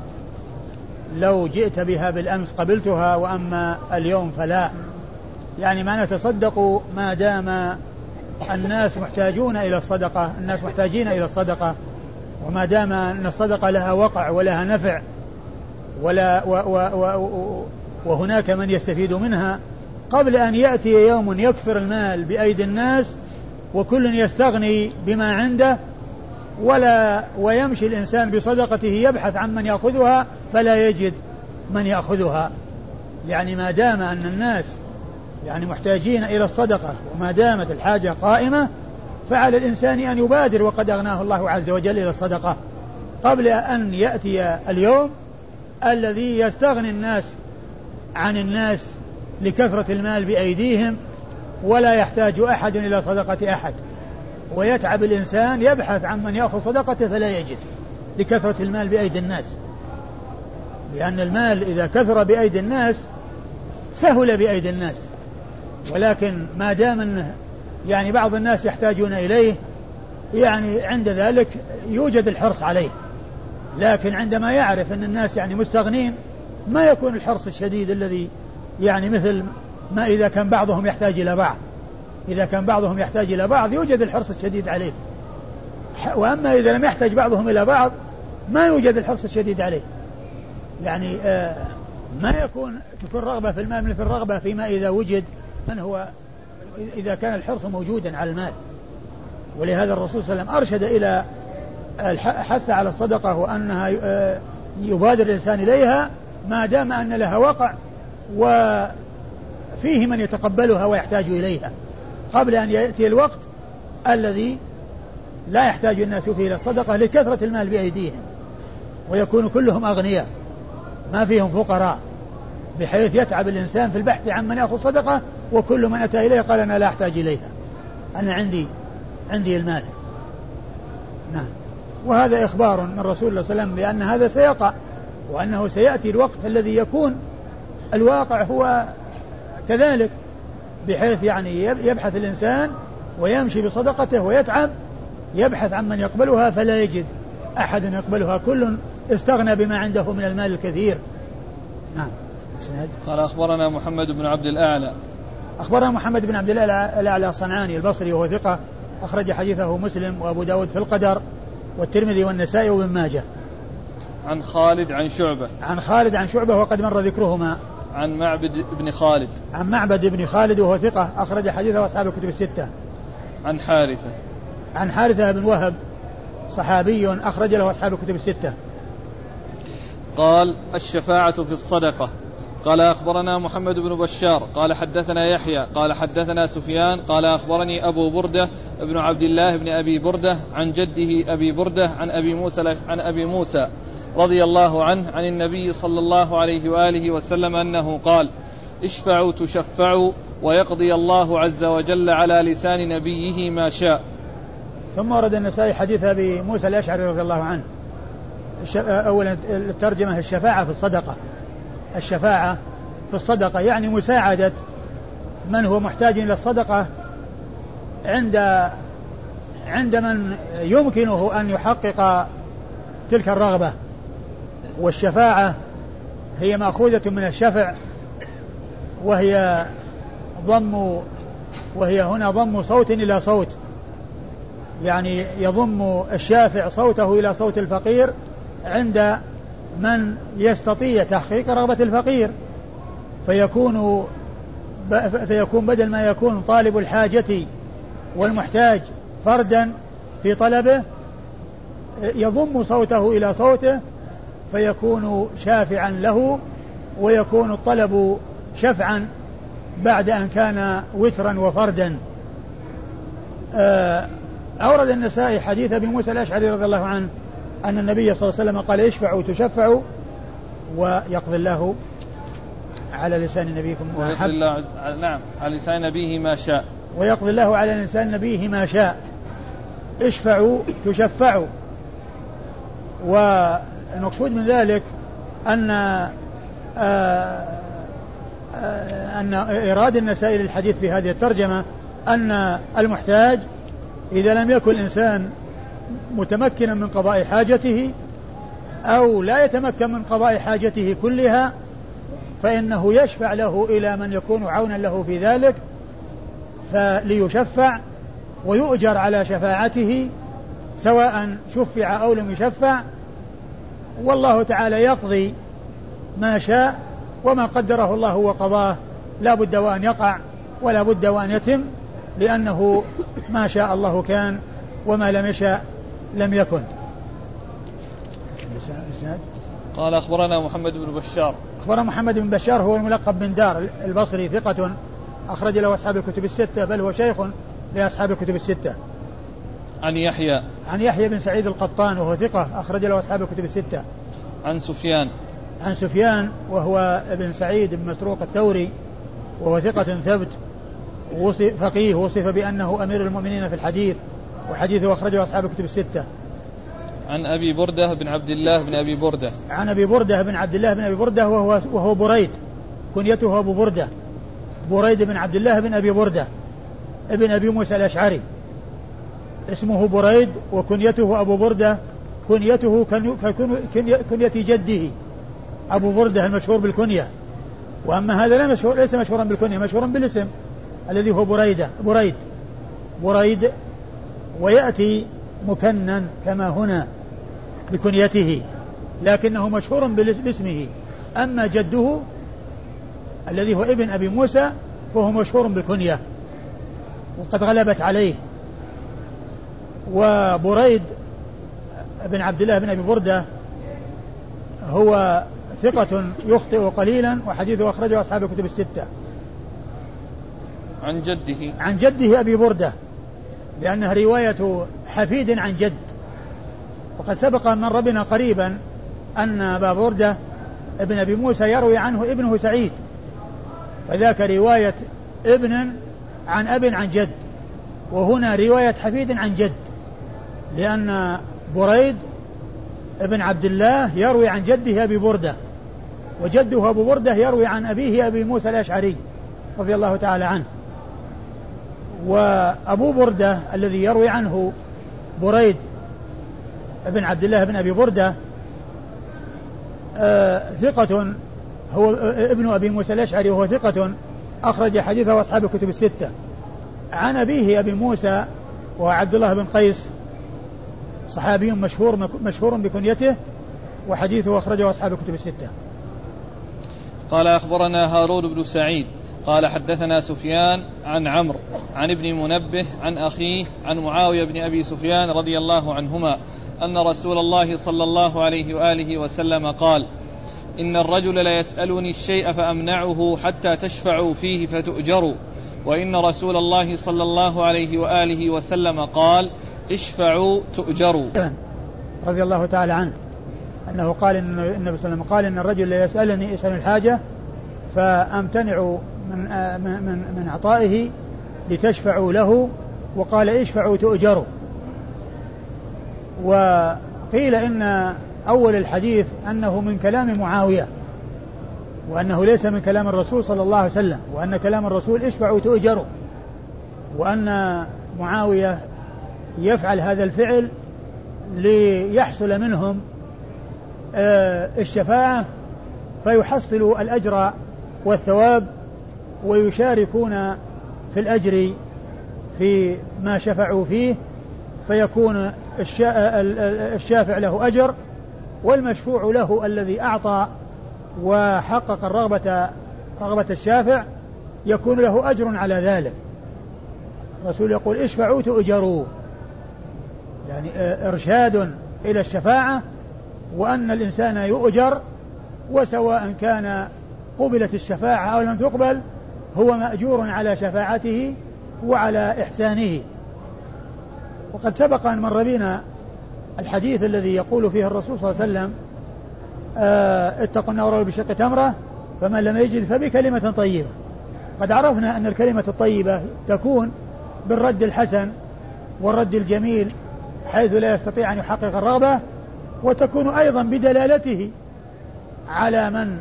لو جئت بها بالأمس قبلتها وأما اليوم فلا. يعني ما نتصدق ما دام الناس محتاجون إلى الصدقة الناس محتاجين إلى الصدقة وما دام أن الصدقة لها وقع ولها نفع ولا و و و وهناك من يستفيد منها قبل أن يأتي يوم يكثر المال بأيدي الناس وكل يستغني بما عنده ولا ويمشي الإنسان بصدقته يبحث عن من يأخذها فلا يجد من يأخذها. يعني ما دام أن الناس يعني محتاجين إلى الصدقة وما دامت الحاجة قائمة فعلى الإنسان أن يبادر وقد أغناه الله عز وجل إلى الصدقة قبل أن يأتي اليوم الذي يستغني الناس عن الناس لكثرة المال بأيديهم ولا يحتاج أحد إلى صدقة أحد ويتعب الإنسان يبحث عن من يأخذ صدقته فلا يجد لكثرة المال بأيدي الناس. لأن المال إذا كثر بأيدي الناس سهل بأيدي الناس ولكن ما دام أنه يعني بعض الناس يحتاجون إليه يعني عند ذلك يوجد الحرص عليه. لكن عندما يعرف أن الناس يعني مستغنين ما يكون الحرص الشديد الذي يعني مثل ما إذا كان بعضهم يحتاج إلى بعض. إذا كان بعضهم يحتاج إلى بعض يوجد الحرص الشديد عليه. وأما إذا لم يحتاج بعضهم إلى بعض ما يوجد الحرص الشديد عليه. يعني آه ما يكون تكون رغبة في المال مثل الرغبة فيما إذا وجد من هو إذا كان الحرص موجودا على المال. ولهذا الرسول صلى الله عليه وسلم أرشد إلى الحث على الصدقة وأنها يبادر الإنسان إليها ما دام أن لها وقع وفيه من يتقبلها ويحتاج إليها قبل أن يأتي الوقت الذي لا يحتاج الناس فيه إلى الصدقة لكثرة المال بأيديهم ويكون كلهم أغنياء ما فيهم فقراء بحيث يتعب الإنسان في البحث عن من يأخذ صدقة وكل من أتى إليه قال أنا لا أحتاج إليها أنا عندي عندي المال. نعم. وهذا إخبار من رسول الله صلى الله عليه وسلم بأن هذا سيقع وأنه سيأتي الوقت الذي يكون الواقع هو كذلك بحيث يعني يبحث الإنسان ويمشي بصدقته ويتعب يبحث عن من يقبلها فلا يجد أحد يقبلها كل استغنى بما عنده من المال الكثير. نعم. قال أخبرنا محمد بن عبد الأعلى أخبرنا محمد بن عبد الأعلى الصنعاني البصري وهو ثقة أخرج حديثه مسلم وأبو داود في القدر والترمذي والنسائي وابن ماجه. عن خالد عن شعبة عن خالد عن شعبة وقد مر ذكرهما. عن معبد بن خالد عن معبد بن خالد وهو ثقة أخرج حديثه أصحاب الكتب الستة. عن حارثة عن حارثة بن وهب صحابي أخرج له أصحاب الكتب الستة. قال الشفاعة في الصدقة. قال أخبرنا محمد بن بشار قال حدثنا يحيى قال حدثنا سفيان قال أخبرني أبو بردة ابن عبد الله بن أبي بردة عن جده أبي بردة عن أبي موسى عن أبي موسى رضي الله عنه عن النبي صلى الله عليه وآله وسلم أنه قال اشفعوا تشفعوا ويقضي الله عز وجل على لسان نبيه ما شاء. ثم ورد النسائي حديث أبي موسى الأشعري رضي الله عنه. أولا الترجمة الشفاعة في الصدقة. الشفاعة في الصدقة يعني مساعدة من هو محتاج إلى الصدقة عند عند من يمكنه أن يحقق تلك الرغبة. والشفاعة هي مأخوذة من الشفع، وهي ضم وهي هنا ضم صوت إلى صوت، يعني يضم الشافع صوته إلى صوت الفقير عند من يستطيع تحقيق رغبة الفقير، فيكون فيكون بدل ما يكون طالب الحاجة والمحتاج فردا في طلبه يضم صوته إلى صوته فيكون شافعا له، ويكون الطلب شفعا بعد أن كان وترا وفردا. أورد النسائي حديث أبي موسى الأشعري رضي الله عنه أن النبي صلى الله عليه وسلم قال اشفعوا تشفعوا ويقضي الله على لسان نبيكم ما حب. نعم، على لسان نبيه ما شاء. ويقضي الله على لسان نبيه ما شاء. اشفعوا تشفعوا. والمقصود من ذلك أن آآ آآ أن إيراد النسائي للحديث في هذه الترجمة أن المحتاج إذا لم يكن الإنسان متمكنا من قضاء حاجته أو لا يتمكن من قضاء حاجته كلها فإنه يشفع له إلى من يكون عونا له في ذلك فليشفع ويؤجر على شفاعته سواء شفع أو لم يشفع، والله تعالى يقضي ما شاء، وما قدره الله وقضاه لا بد وأن يقع ولا بد وأن يتم، لأنه ما شاء الله كان وما لم يشاء لم يكن. قال أخبرنا محمد بن بشار. أخبرنا محمد بن بشار هو الملقب بن دار البصري ثقة أخرج له أصحاب الكتب الستة، بل هو شيخ لأصحاب الكتب الستة. عن يحيى عن يحيى بن سعيد القطان وهو ثقة أخرج له أصحاب الكتب الستة. عن سفيان عن سفيان وهو ابن سعيد بن مسروق الثوري وهو ثقة ثبت فقيه، وصف بأنه أمير المؤمنين في الحديث، وحديثه أخرجه أصحاب الكتب الستة. عن أبي بردة بن عبد الله بن أبي بردة. عن أبي بردة بن عبد الله بن أبي بردة وهو, وهو بريد، كنيته أبو بردة، بريد بن عبد الله بن أبي بردة ابن أبي موسى الأشعري، اسمه بريد وكنيته أبو بردة، كنيته كنية جده أبو بردة المشهور بالكنية، وأما هذا لا مشهور، ليس مشهورا بالكنية، مشهورا بالاسم الذي هو بريدة بريد بريد ويأتي مكنن كما هنا بكنيته، لكنه مشهور باسمه. أما جده الذي هو ابن أبي موسى فهو مشهور بالكنية وقد غلبت عليه. وبريد بن عبد الله بن أبي بردة هو ثقة يخطئ قليلا وحديثه أخرجه أصحاب الكتب الستة. عن جده عن جده أبي بردة، لأنها رواية حفيد عن جد، وقد سبق من ربنا قريبا أن أبا بردة ابن أبي موسى يروي عنه ابنه سعيد، فذاك رواية ابن عن أب عن جد، وهنا رواية حفيد عن جد، لأن بريد ابن عبد الله يروي عن جده أبي بردة، وجده أبو بردة يروي عن أبيه أبي موسى الأشعري رضي الله تعالى عنه. وأبو بردة الذي يروي عنه بريد ابن عبد الله بن أبي بردة آه ثقة، هو ابن أبي موسى الأشعري وهو ثقة أخرج حديثه أصحاب الكتب الستة. عن أبيه أبي موسى وعبد الله بن قيس صحابي مشهور مشهور بكنيته، وحديثه أخرجه أصحاب الكتب الستة. قال أخبرنا هارون بن سعيد قال حدثنا سفيان عن عمرو عن ابن منبه عن أخيه عن معاوية بن أبي سفيان رضي الله عنهما أن رسول الله صلى الله عليه وآله وسلم قال: إن الرجل ليسألني الشيء فأمنعه حتى تشفعوا فيه فتؤجروا، وإن رسول الله صلى الله عليه وآله وسلم قال: اشفعوا تؤجروا. رضي الله تعالى عنه أنه قال إن النبي صلى الله عليه وسلم قال: إن الرجل ليسألني اسأل الحاجة فأمتنع من, من, من عطائه لتشفعوا له، وقال: اشفعوا تؤجروا. وقيل إن أول الحديث أنه من كلام معاوية، وأنه ليس من كلام الرسول صلى الله عليه وسلم، وأن كلام الرسول اشفعوا تؤجروا، وأن معاوية يفعل هذا الفعل ليحصل منهم الشفاعة فيحصلوا الأجر والثواب ويشاركون في الأجر في ما شفعوا فيه، فيكون الشافع له أجر والمشفوع له الذي أعطى وحقق الرغبة رغبة الشافع يكون له أجر على ذلك. الرسول يقول اشفعوا تؤجروا، يعني إرشاد إلى الشفاعة وأن الإنسان يؤجر، وسواء كان قبلت الشفاعة أو لم تقبل هو مأجور على شفاعته وعلى إحسانه. وقد سبق أن مر بنا الحديث الذي يقول فيه الرسول صلى الله عليه وسلم آه اتقوا النار ولو بشق تمرة فمن لم يجد فبكلمة طيبة. قد عرفنا أن الكلمة الطيبة تكون بالرد الحسن والرد الجميل حيث لا يستطيع أن يحقق الرغبة، وتكون أيضا بدلالته على من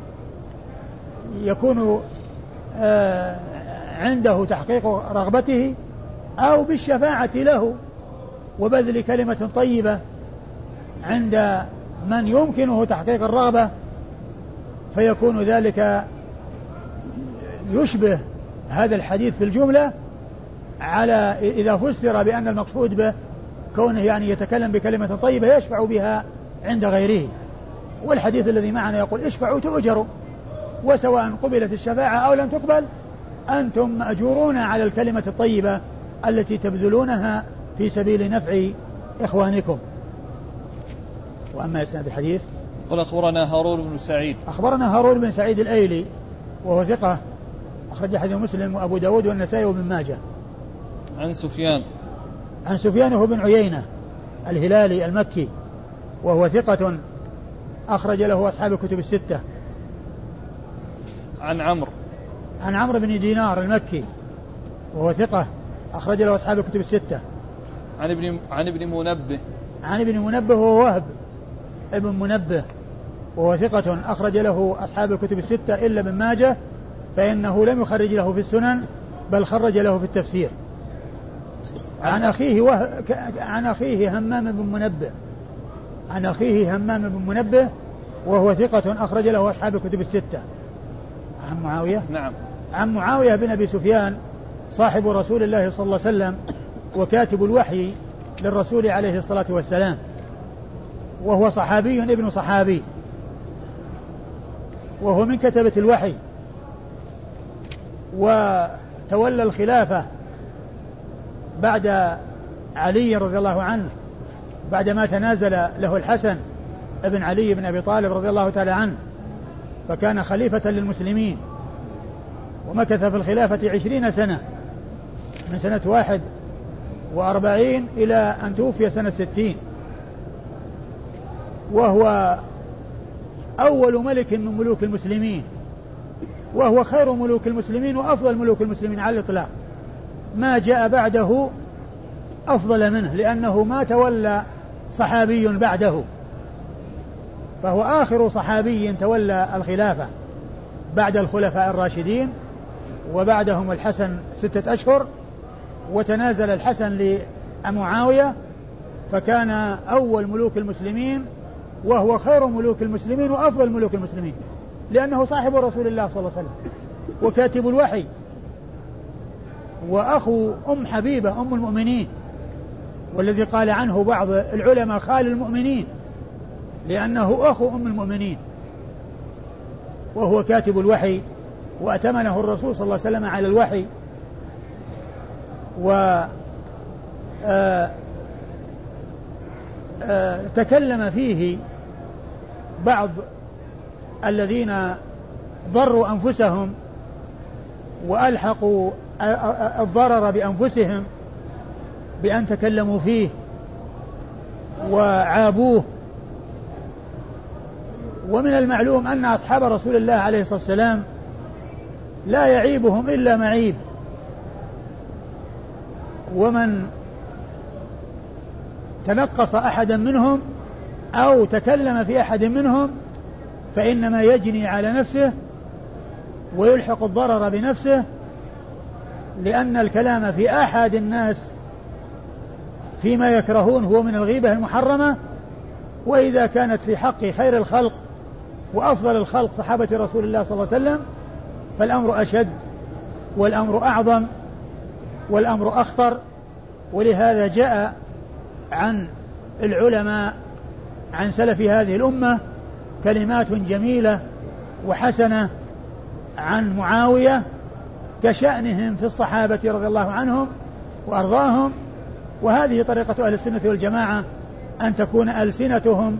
يكون آه عنده تحقيق رغبته، أو بالشفاعة له وبذل كلمة طيبة عند من يمكنه تحقيق الرغبة، فيكون ذلك يشبه هذا الحديث في الجملة على إذا فسر بأن المقصود به كونه يعني يتكلم بكلمة طيبة يشفع بها عند غيره. والحديث الذي معنا يقول اشفعوا تؤجروا، وسواء قبلت الشفاعة أو لم تقبل أنتم مأجورون على الكلمة الطيبة التي تبذلونها في سبيل نفع إخوانكم. وأما إسناد الحديث قال أخبرنا هارون بن سعيد. أخبرنا هارون بن سعيد الأيلي وهو ثقة أخرج حديث مسلم وأبو داود والنسائي وابن ماجه. عن سفيان عن سفيان هو بن عيينة الهلالي المكي وهو ثقة أخرج له أصحاب الكتب الستة. عن عمرو عن عمرو بن دينار المكي وهو ثقة أخرج له أصحاب الكتب الستة. عن ابن عن ابن منبه عن ابن منبه وهو وهب ابن منبه وهو ثقة أخرج له أصحاب الكتب الستة إلا ابن ماجه فإنه لم يخرج له في السنن بل خرج له في التفسير. عن أخيه وه... عن أخيه همام بن منبه عن أخيه همام بن منبه وهو ثقة أخرج له أصحاب الكتب الستة. عن معاوية نعم عن معاوية بن أبي سفيان صاحب رسول الله صلى الله عليه وسلم وكاتب الوحي للرسول عليه الصلاة والسلام، وهو صحابي ابن صحابي، وهو من كتبة الوحي، وتولى الخلافة بعد علي رضي الله عنه بعدما تنازل له الحسن ابن علي بن أبي طالب رضي الله تعالى عنه، فكان خليفة للمسلمين ومكث في الخلافة عشرين سنة من سنة واحد وأربعين إلى أن توفي سنة ستين، وهو أول ملك من ملوك المسلمين، وهو خير ملوك المسلمين وأفضل ملوك المسلمين على الإطلاق، ما جاء بعده أفضل منه لأنه ما تولى صحابي بعده، فهو آخر صحابي تولى الخلافة بعد الخلفاء الراشدين، وبعدهم الحسن ستة أشهر، وتنازل الحسن لمعاوية فكان أول ملوك المسلمين وهو خير ملوك المسلمين وأفضل ملوك المسلمين لأنه صاحب رسول الله صلى الله عليه وسلم وكاتب الوحي وأخو أم حبيبة أم المؤمنين، والذي قال عنه بعض العلماء خال المؤمنين لأنه أخو أم المؤمنين، وهو كاتب الوحي وأتمنه الرسول صلى الله عليه وسلم على الوحي. و آآ آآ تكلم فيه بعض الذين ضروا أنفسهم وألحقوا الضرر بأنفسهم بأن تكلموا فيه وعابوه. ومن المعلوم أن أصحاب رسول الله عليه الصلاة والسلام لا يعيبهم إلا معيب، ومن تنقص أحدا منهم أو تكلم في أحد منهم فإنما يجني على نفسه ويلحق الضرر بنفسه، لأن الكلام في أحد الناس فيما يكرهون هو من الغيبة المحرمة، وإذا كانت في حق خير الخلق وأفضل الخلق صحابة رسول الله صلى الله عليه وسلم، فالأمر أشد والأمر أعظم والأمر أخطر. ولهذا جاء عن العلماء عن سلف هذه الأمة كلمات جميلة وحسنة عن معاوية كشأنهم في الصحابة رضي الله عنهم وأرضاهم. وهذه طريقة أهل السنة والجماعة، أن تكون ألسنتهم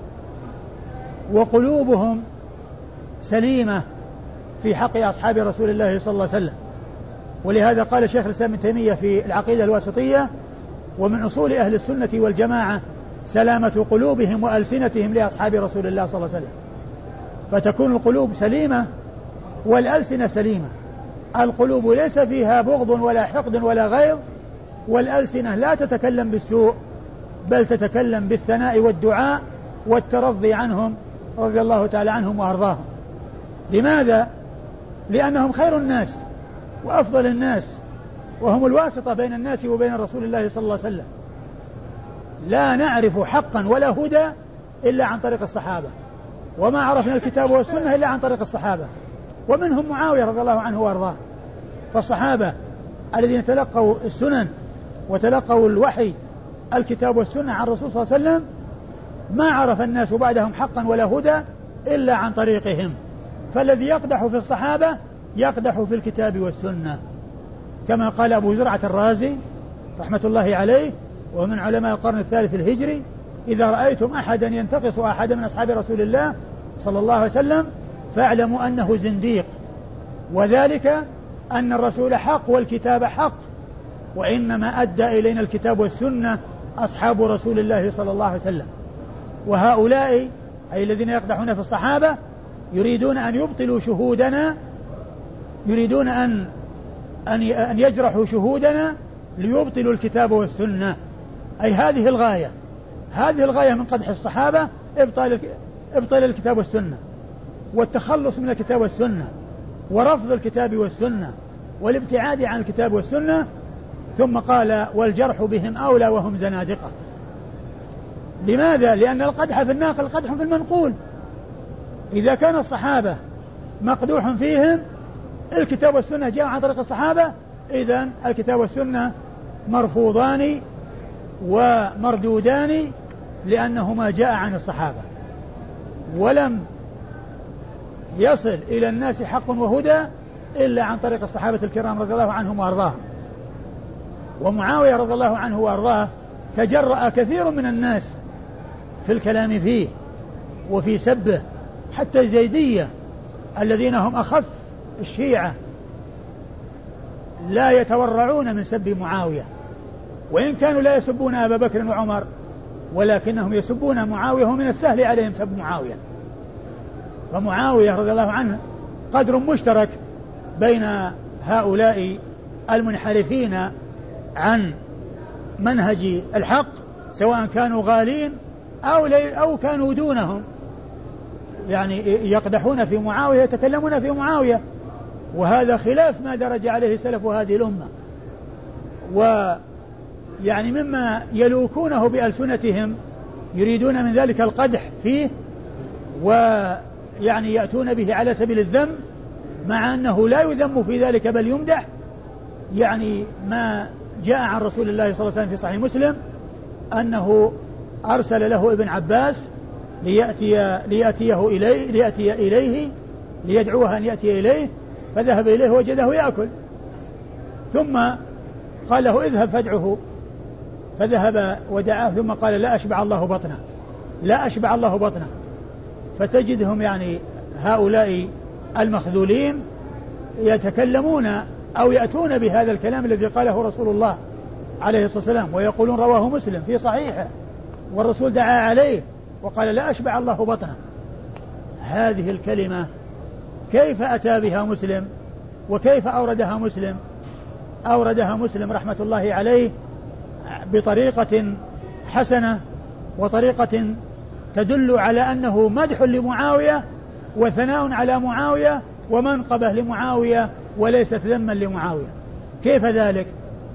وقلوبهم سليمة في حق أصحاب رسول الله صلى الله عليه وسلم. ولهذا قال شيخ الإسلام ابن تيمية في العقيدة الواسطية: ومن أصول أهل السنة والجماعة سلامة قلوبهم وألسنتهم لأصحاب رسول الله صلى الله عليه وسلم. فتكون القلوب سليمة والألسنة سليمة. القلوب ليس فيها بغض ولا حقد ولا غيظ، والألسنة لا تتكلم بالسوء بل تتكلم بالثناء والدعاء والترضي عنهم رضي الله تعالى عنهم وأرضاهم. لماذا؟ لأنهم خير الناس وأفضل الناس، وهم الواسطة بين الناس وبين رسول الله صلى الله عليه وسلم. لا نعرف حقا ولا هدى إلا عن طريق الصحابة، وما عرفنا الكتاب والسنة إلا عن طريق الصحابة، ومنهم معاوية رضي الله عنه وأرضاه. فالصحابة الذين تلقوا السنن وتلقوا الوحي الكتاب والسنة عن الرسول صلى الله عليه وسلم ما عرف الناس بعدهم حقا ولا هدى إلا عن طريقهم. فالذي يقدح في الصحابة يقدح في الكتاب والسنة، كما قال أبو زرعة الرازي رحمة الله عليه ومن علماء القرن الثالث الهجري: إذا رأيتم أحدا ينتقص أحدا من أصحاب رسول الله صلى الله عليه وسلم فاعلموا أنه زنديق، وذلك أن الرسول حق والكتاب حق، وإنما أدى إلينا الكتاب والسنة أصحاب رسول الله صلى الله عليه وسلم. وهؤلاء أي الذين يقدحون في الصحابة يريدون أن يبطلوا شهودنا، يريدون أن أن يجرحوا شهودنا ليبطلوا الكتاب والسنة. أي هذه الغاية، هذه الغاية من قدح الصحابة: إبطال إبطال الكتاب والسنة والتخلص من الكتاب والسنة ورفض الكتاب والسنة والابتعاد عن الكتاب والسنة. ثم قال: والجرح بهم أولى وهم زنادقة. لماذا؟ لأن القدح في الناقل قدح في المنقول. إذا كان الصحابة مقدوح فيهم، الكتاب والسنة جاء عن طريق الصحابة، إذن الكتاب والسنة مرفوضان ومردودان لأنهما جاء عن الصحابة، ولم يصل إلى الناس حق وهدى إلا عن طريق الصحابة الكرام رضي الله عنهم وأرضاهم. ومعاوية رضي الله عنه وأرضاه تجرأ كثير من الناس في الكلام فيه وفي سبه، حتى الزيدية الذين هم أخف الشيعة لا يتورعون من سب معاوية، وإن كانوا لا يسبون أبا بكر وعمر ولكنهم يسبون معاوية، ومن السهل عليهم سب معاوية. فمعاوية رضي الله عنه قدر مشترك بين هؤلاء المنحرفين عن منهج الحق، سواء كانوا غالين أو, أو كانوا دونهم، يعني يقدحون في معاوية، يتكلمون في معاوية، وهذا خلاف ما درج عليه سلف هذه الأمة. ويعني مما يلوكونه بألسنتهم يريدون من ذلك القدح فيه، ويعني يأتون به على سبيل الذم، مع أنه لا يذم في ذلك بل يمدح. يعني ما جاء عن رسول الله صلى الله عليه وسلم في صحيح مسلم أنه أرسل له ابن عباس ليأتي ليأتيه إليه ليأتي إليه ليدعوه أن يأتي إليه، فذهب إليه وجده يأكل، ثم قال له: اذهب فادعه. فذهب ودعاه، ثم قال: لا أشبع الله بطنه، لا أشبع الله بطنه. فتجدهم يعني هؤلاء المخذولين يتكلمون أو يأتون بهذا الكلام الذي قاله رسول الله عليه الصلاة والسلام، ويقولون رواه مسلم في صحيحه والرسول دعا عليه وقال: لا أشبع الله بطنه. هذه الكلمة كيف أتى بها مسلم وكيف أوردها مسلم؟ أوردها مسلم رحمة الله عليه بطريقة حسنة، وطريقة تدل على أنه مدح لمعاوية وثناء على معاوية ومنقبة لمعاوية وليست ذما لمعاوية. كيف ذلك؟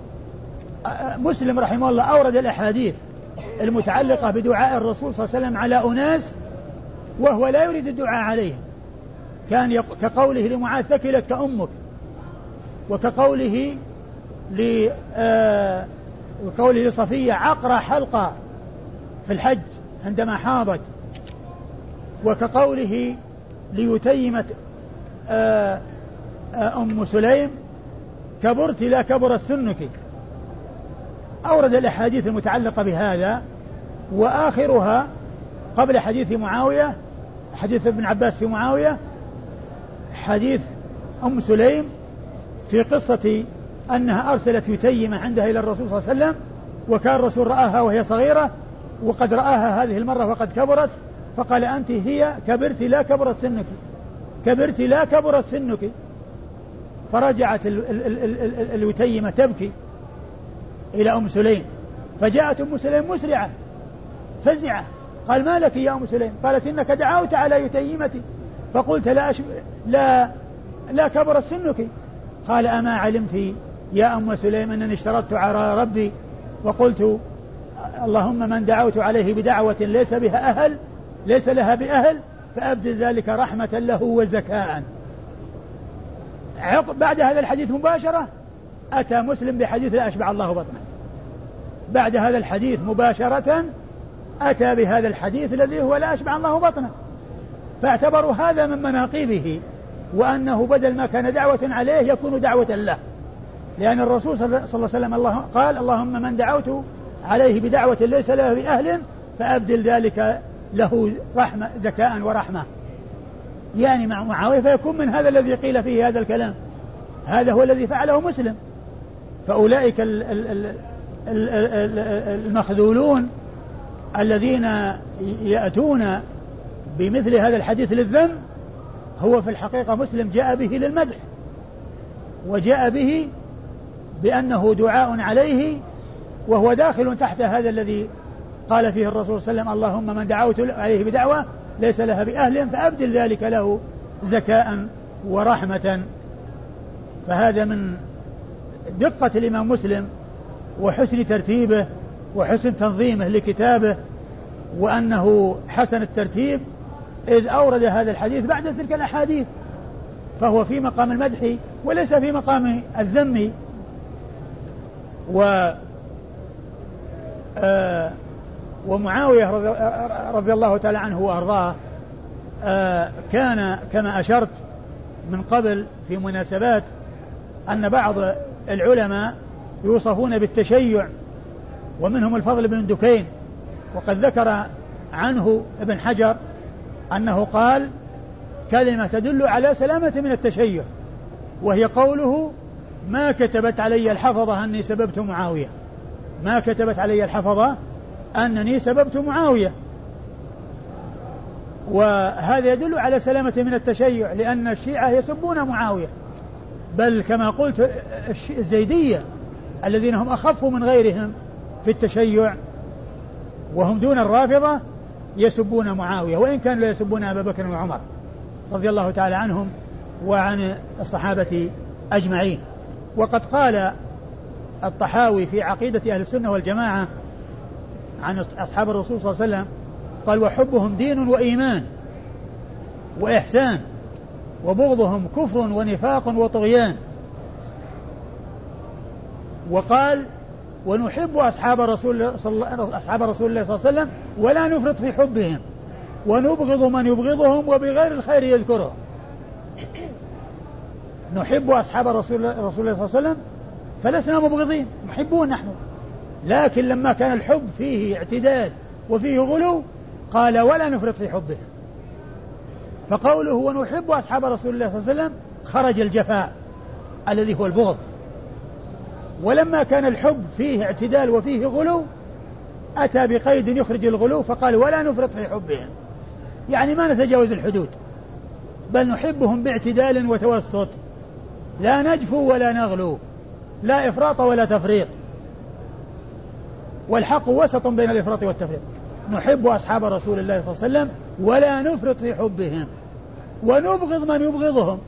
مسلم رحمه الله أورد الأحاديث المتعلقة بدعاء الرسول صلى الله عليه وسلم على أناس وهو لا يريد الدعاء عليهم، كان يق... كقوله لمعاذ ثكلت كأمك، وكقوله ل... آه... وقوله لصفية عقر حلقة في الحج عندما حاضت، وكقوله ليتيمة آه... آه... أم سليم كبرت لا كبرت سنك. أورد الأحاديث المتعلقة بهذا، وآخرها قبل حديث معاوية حديث ابن عباس في معاوية حديث أم سليم في قصة أنها أرسلت يتيمة عندها إلى الرسول صلى الله عليه وسلم، وكان الرسول رآها وهي صغيرة وقد رآها هذه المرة وقد كبرت، فقال أنت هي كبرت لا كبرت سنك، كبرت لا كبرت سنك. فرجعت اليتيمة تبكي إلى أم سليم، فجاءت أم سليم مسرعة فزعة، قال ما لك يا أم سليم؟ قالت إنك دعوت على يتيمتي فقلت لا, أشب... لا... لا كبرت سنك. قال أما علمت يا أم سليم أنني اشترطت على ربي وقلت اللهم من دعوت عليه بدعوة ليس بها أهل ليس لها بأهل فأبدل ذلك رحمة له وزكاء. بعد هذا الحديث مباشرة أتى مسلم بحديث لا أشبع الله بطنه، بعد هذا الحديث مباشرة أتى بهذا الحديث الذي هو لا أشبع الله بطنه، فاعتبروا هذا من مناقبه، وأنه بدل ما كان دعوة عليه يكون دعوة له، لأن الرسول صلى الله عليه وسلم الله قال اللهم من دعوت عليه بدعوة ليس له بأهل فأبدل ذلك له رحمة زكاء ورحمة، يعني مع معاوية، فيكون من هذا الذي قيل فيه هذا الكلام. هذا هو الذي فعله مسلم. فأولئك المخذولون الذين يأتون بمثل هذا الحديث للذم، هو في الحقيقة مسلم جاء به للمدح، وجاء به بأنه دعاء عليه، وهو داخل تحت هذا الذي قال فيه الرسول صلى الله عليه وسلم اللهم من دعوت عليه بدعوة ليس لها بأهل فأبدل ذلك له زكاء ورحمة. فهذا من دقة الإمام مسلم وحسن ترتيبه وحسن تنظيمه لكتابه، وأنه حسن الترتيب إذ أورد هذا الحديث بعد تلك الأحاديث، فهو في مقام المدح وليس في مقام الذم. و آه ومعاوية رضي الله تعالى عنه وأرضاه آه كان كما أشرت من قبل في مناسبات أن بعض العلماء يوصفون بالتشيع، ومنهم الفضل بن دكين، وقد ذكر عنه ابن حجر أنه قال كلمة تدل على سلامة من التشيع، وهي قوله ما كتبت علي الحفظة أني سببت معاوية، ما كتبت علي الحفظة أنني سببت معاوية. وهذا يدل على سلامة من التشيع، لأن الشيعة يسبون معاوية، بل كما قلت الزيدية الذين هم أخف من غيرهم في التشيع وهم دون الرافضة يسبون معاوية، وإن كانوا لا يسبون أبا بكر وعمر رضي الله تعالى عنهم وعن الصحابة أجمعين. وقد قال الطحاوي في عقيدة أهل السنة والجماعة عن أصحاب الرسول صلى الله عليه وسلم قال وحبهم دين وإيمان وإحسان وبغضهم كفر ونفاق وطغيان. وقال ونحب أصحاب رسول أصحاب رسول الله صلى الله عليه وسلم ولا نفرط في حبهم ونبغض من يبغضهم وبغير الخير يذكره. نحب أصحاب رسول الله صلى الله عليه وسلم فلسنا مبغضين، نحبون نحن، لكن لما كان الحب فيه اعتداد وفيه غلو قال ولا نفرط في حبه. فقوله ونحب أصحاب رسول الله صلى الله عليه وسلم خرج الجفاء الذي هو البغض، ولما كان الحب فيه اعتدال وفيه غلو أتى بقيد يخرج الغلو فقال ولا نفرط في حبهم، يعني ما نتجاوز الحدود، بل نحبهم باعتدال وتوسط، لا نجفو ولا نغلو، لا إفراط ولا تفريط، والحق وسط بين الإفراط والتفريط. نحب أصحاب رسول الله صلى الله عليه وسلم ولا نفرط في حبهم ونبغض من يبغضهم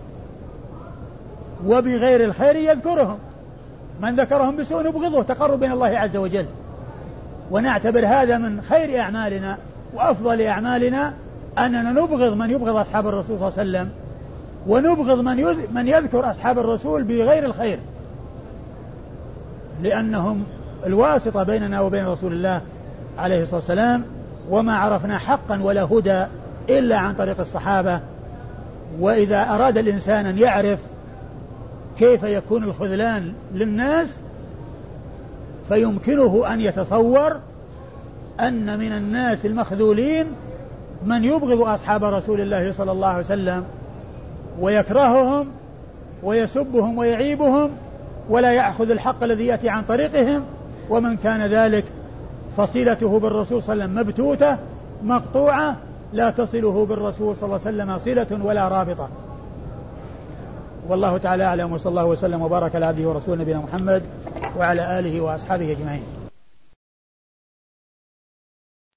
وبغير الخير يذكرهم، من ذكرهم بسوء نبغضه تقرب من الله عز وجل. ونعتبر هذا من خير أعمالنا وأفضل أعمالنا أننا نبغض من يبغض أصحاب الرسول صلى الله عليه وسلم، ونبغض من من يذكر أصحاب الرسول بغير الخير، لأنهم الواسطة بيننا وبين رسول الله عليه الصلاة والسلام، وما عرفنا حقا ولا هدى إلا عن طريق الصحابة. وإذا أراد الإنسان أن يعرف كيف يكون الخذلان للناس فيمكنه أن يتصور أن من الناس المخذولين من يبغض أصحاب رسول الله صلى الله عليه وسلم ويكرههم ويسبهم ويعيبهم ولا يأخذ الحق الذي يأتي عن طريقهم، ومن كان ذلك فصيلته بالرسول صلى الله عليه وسلم مبتوتة مقطوعة لا تصله بالرسول صلى الله عليه وسلم صلة ولا رابطة. والله تعالى أعلم، وصلى الله وسلم وبارك على عبده ورسوله نبينا محمد وعلى آله وأصحابه أجمعين.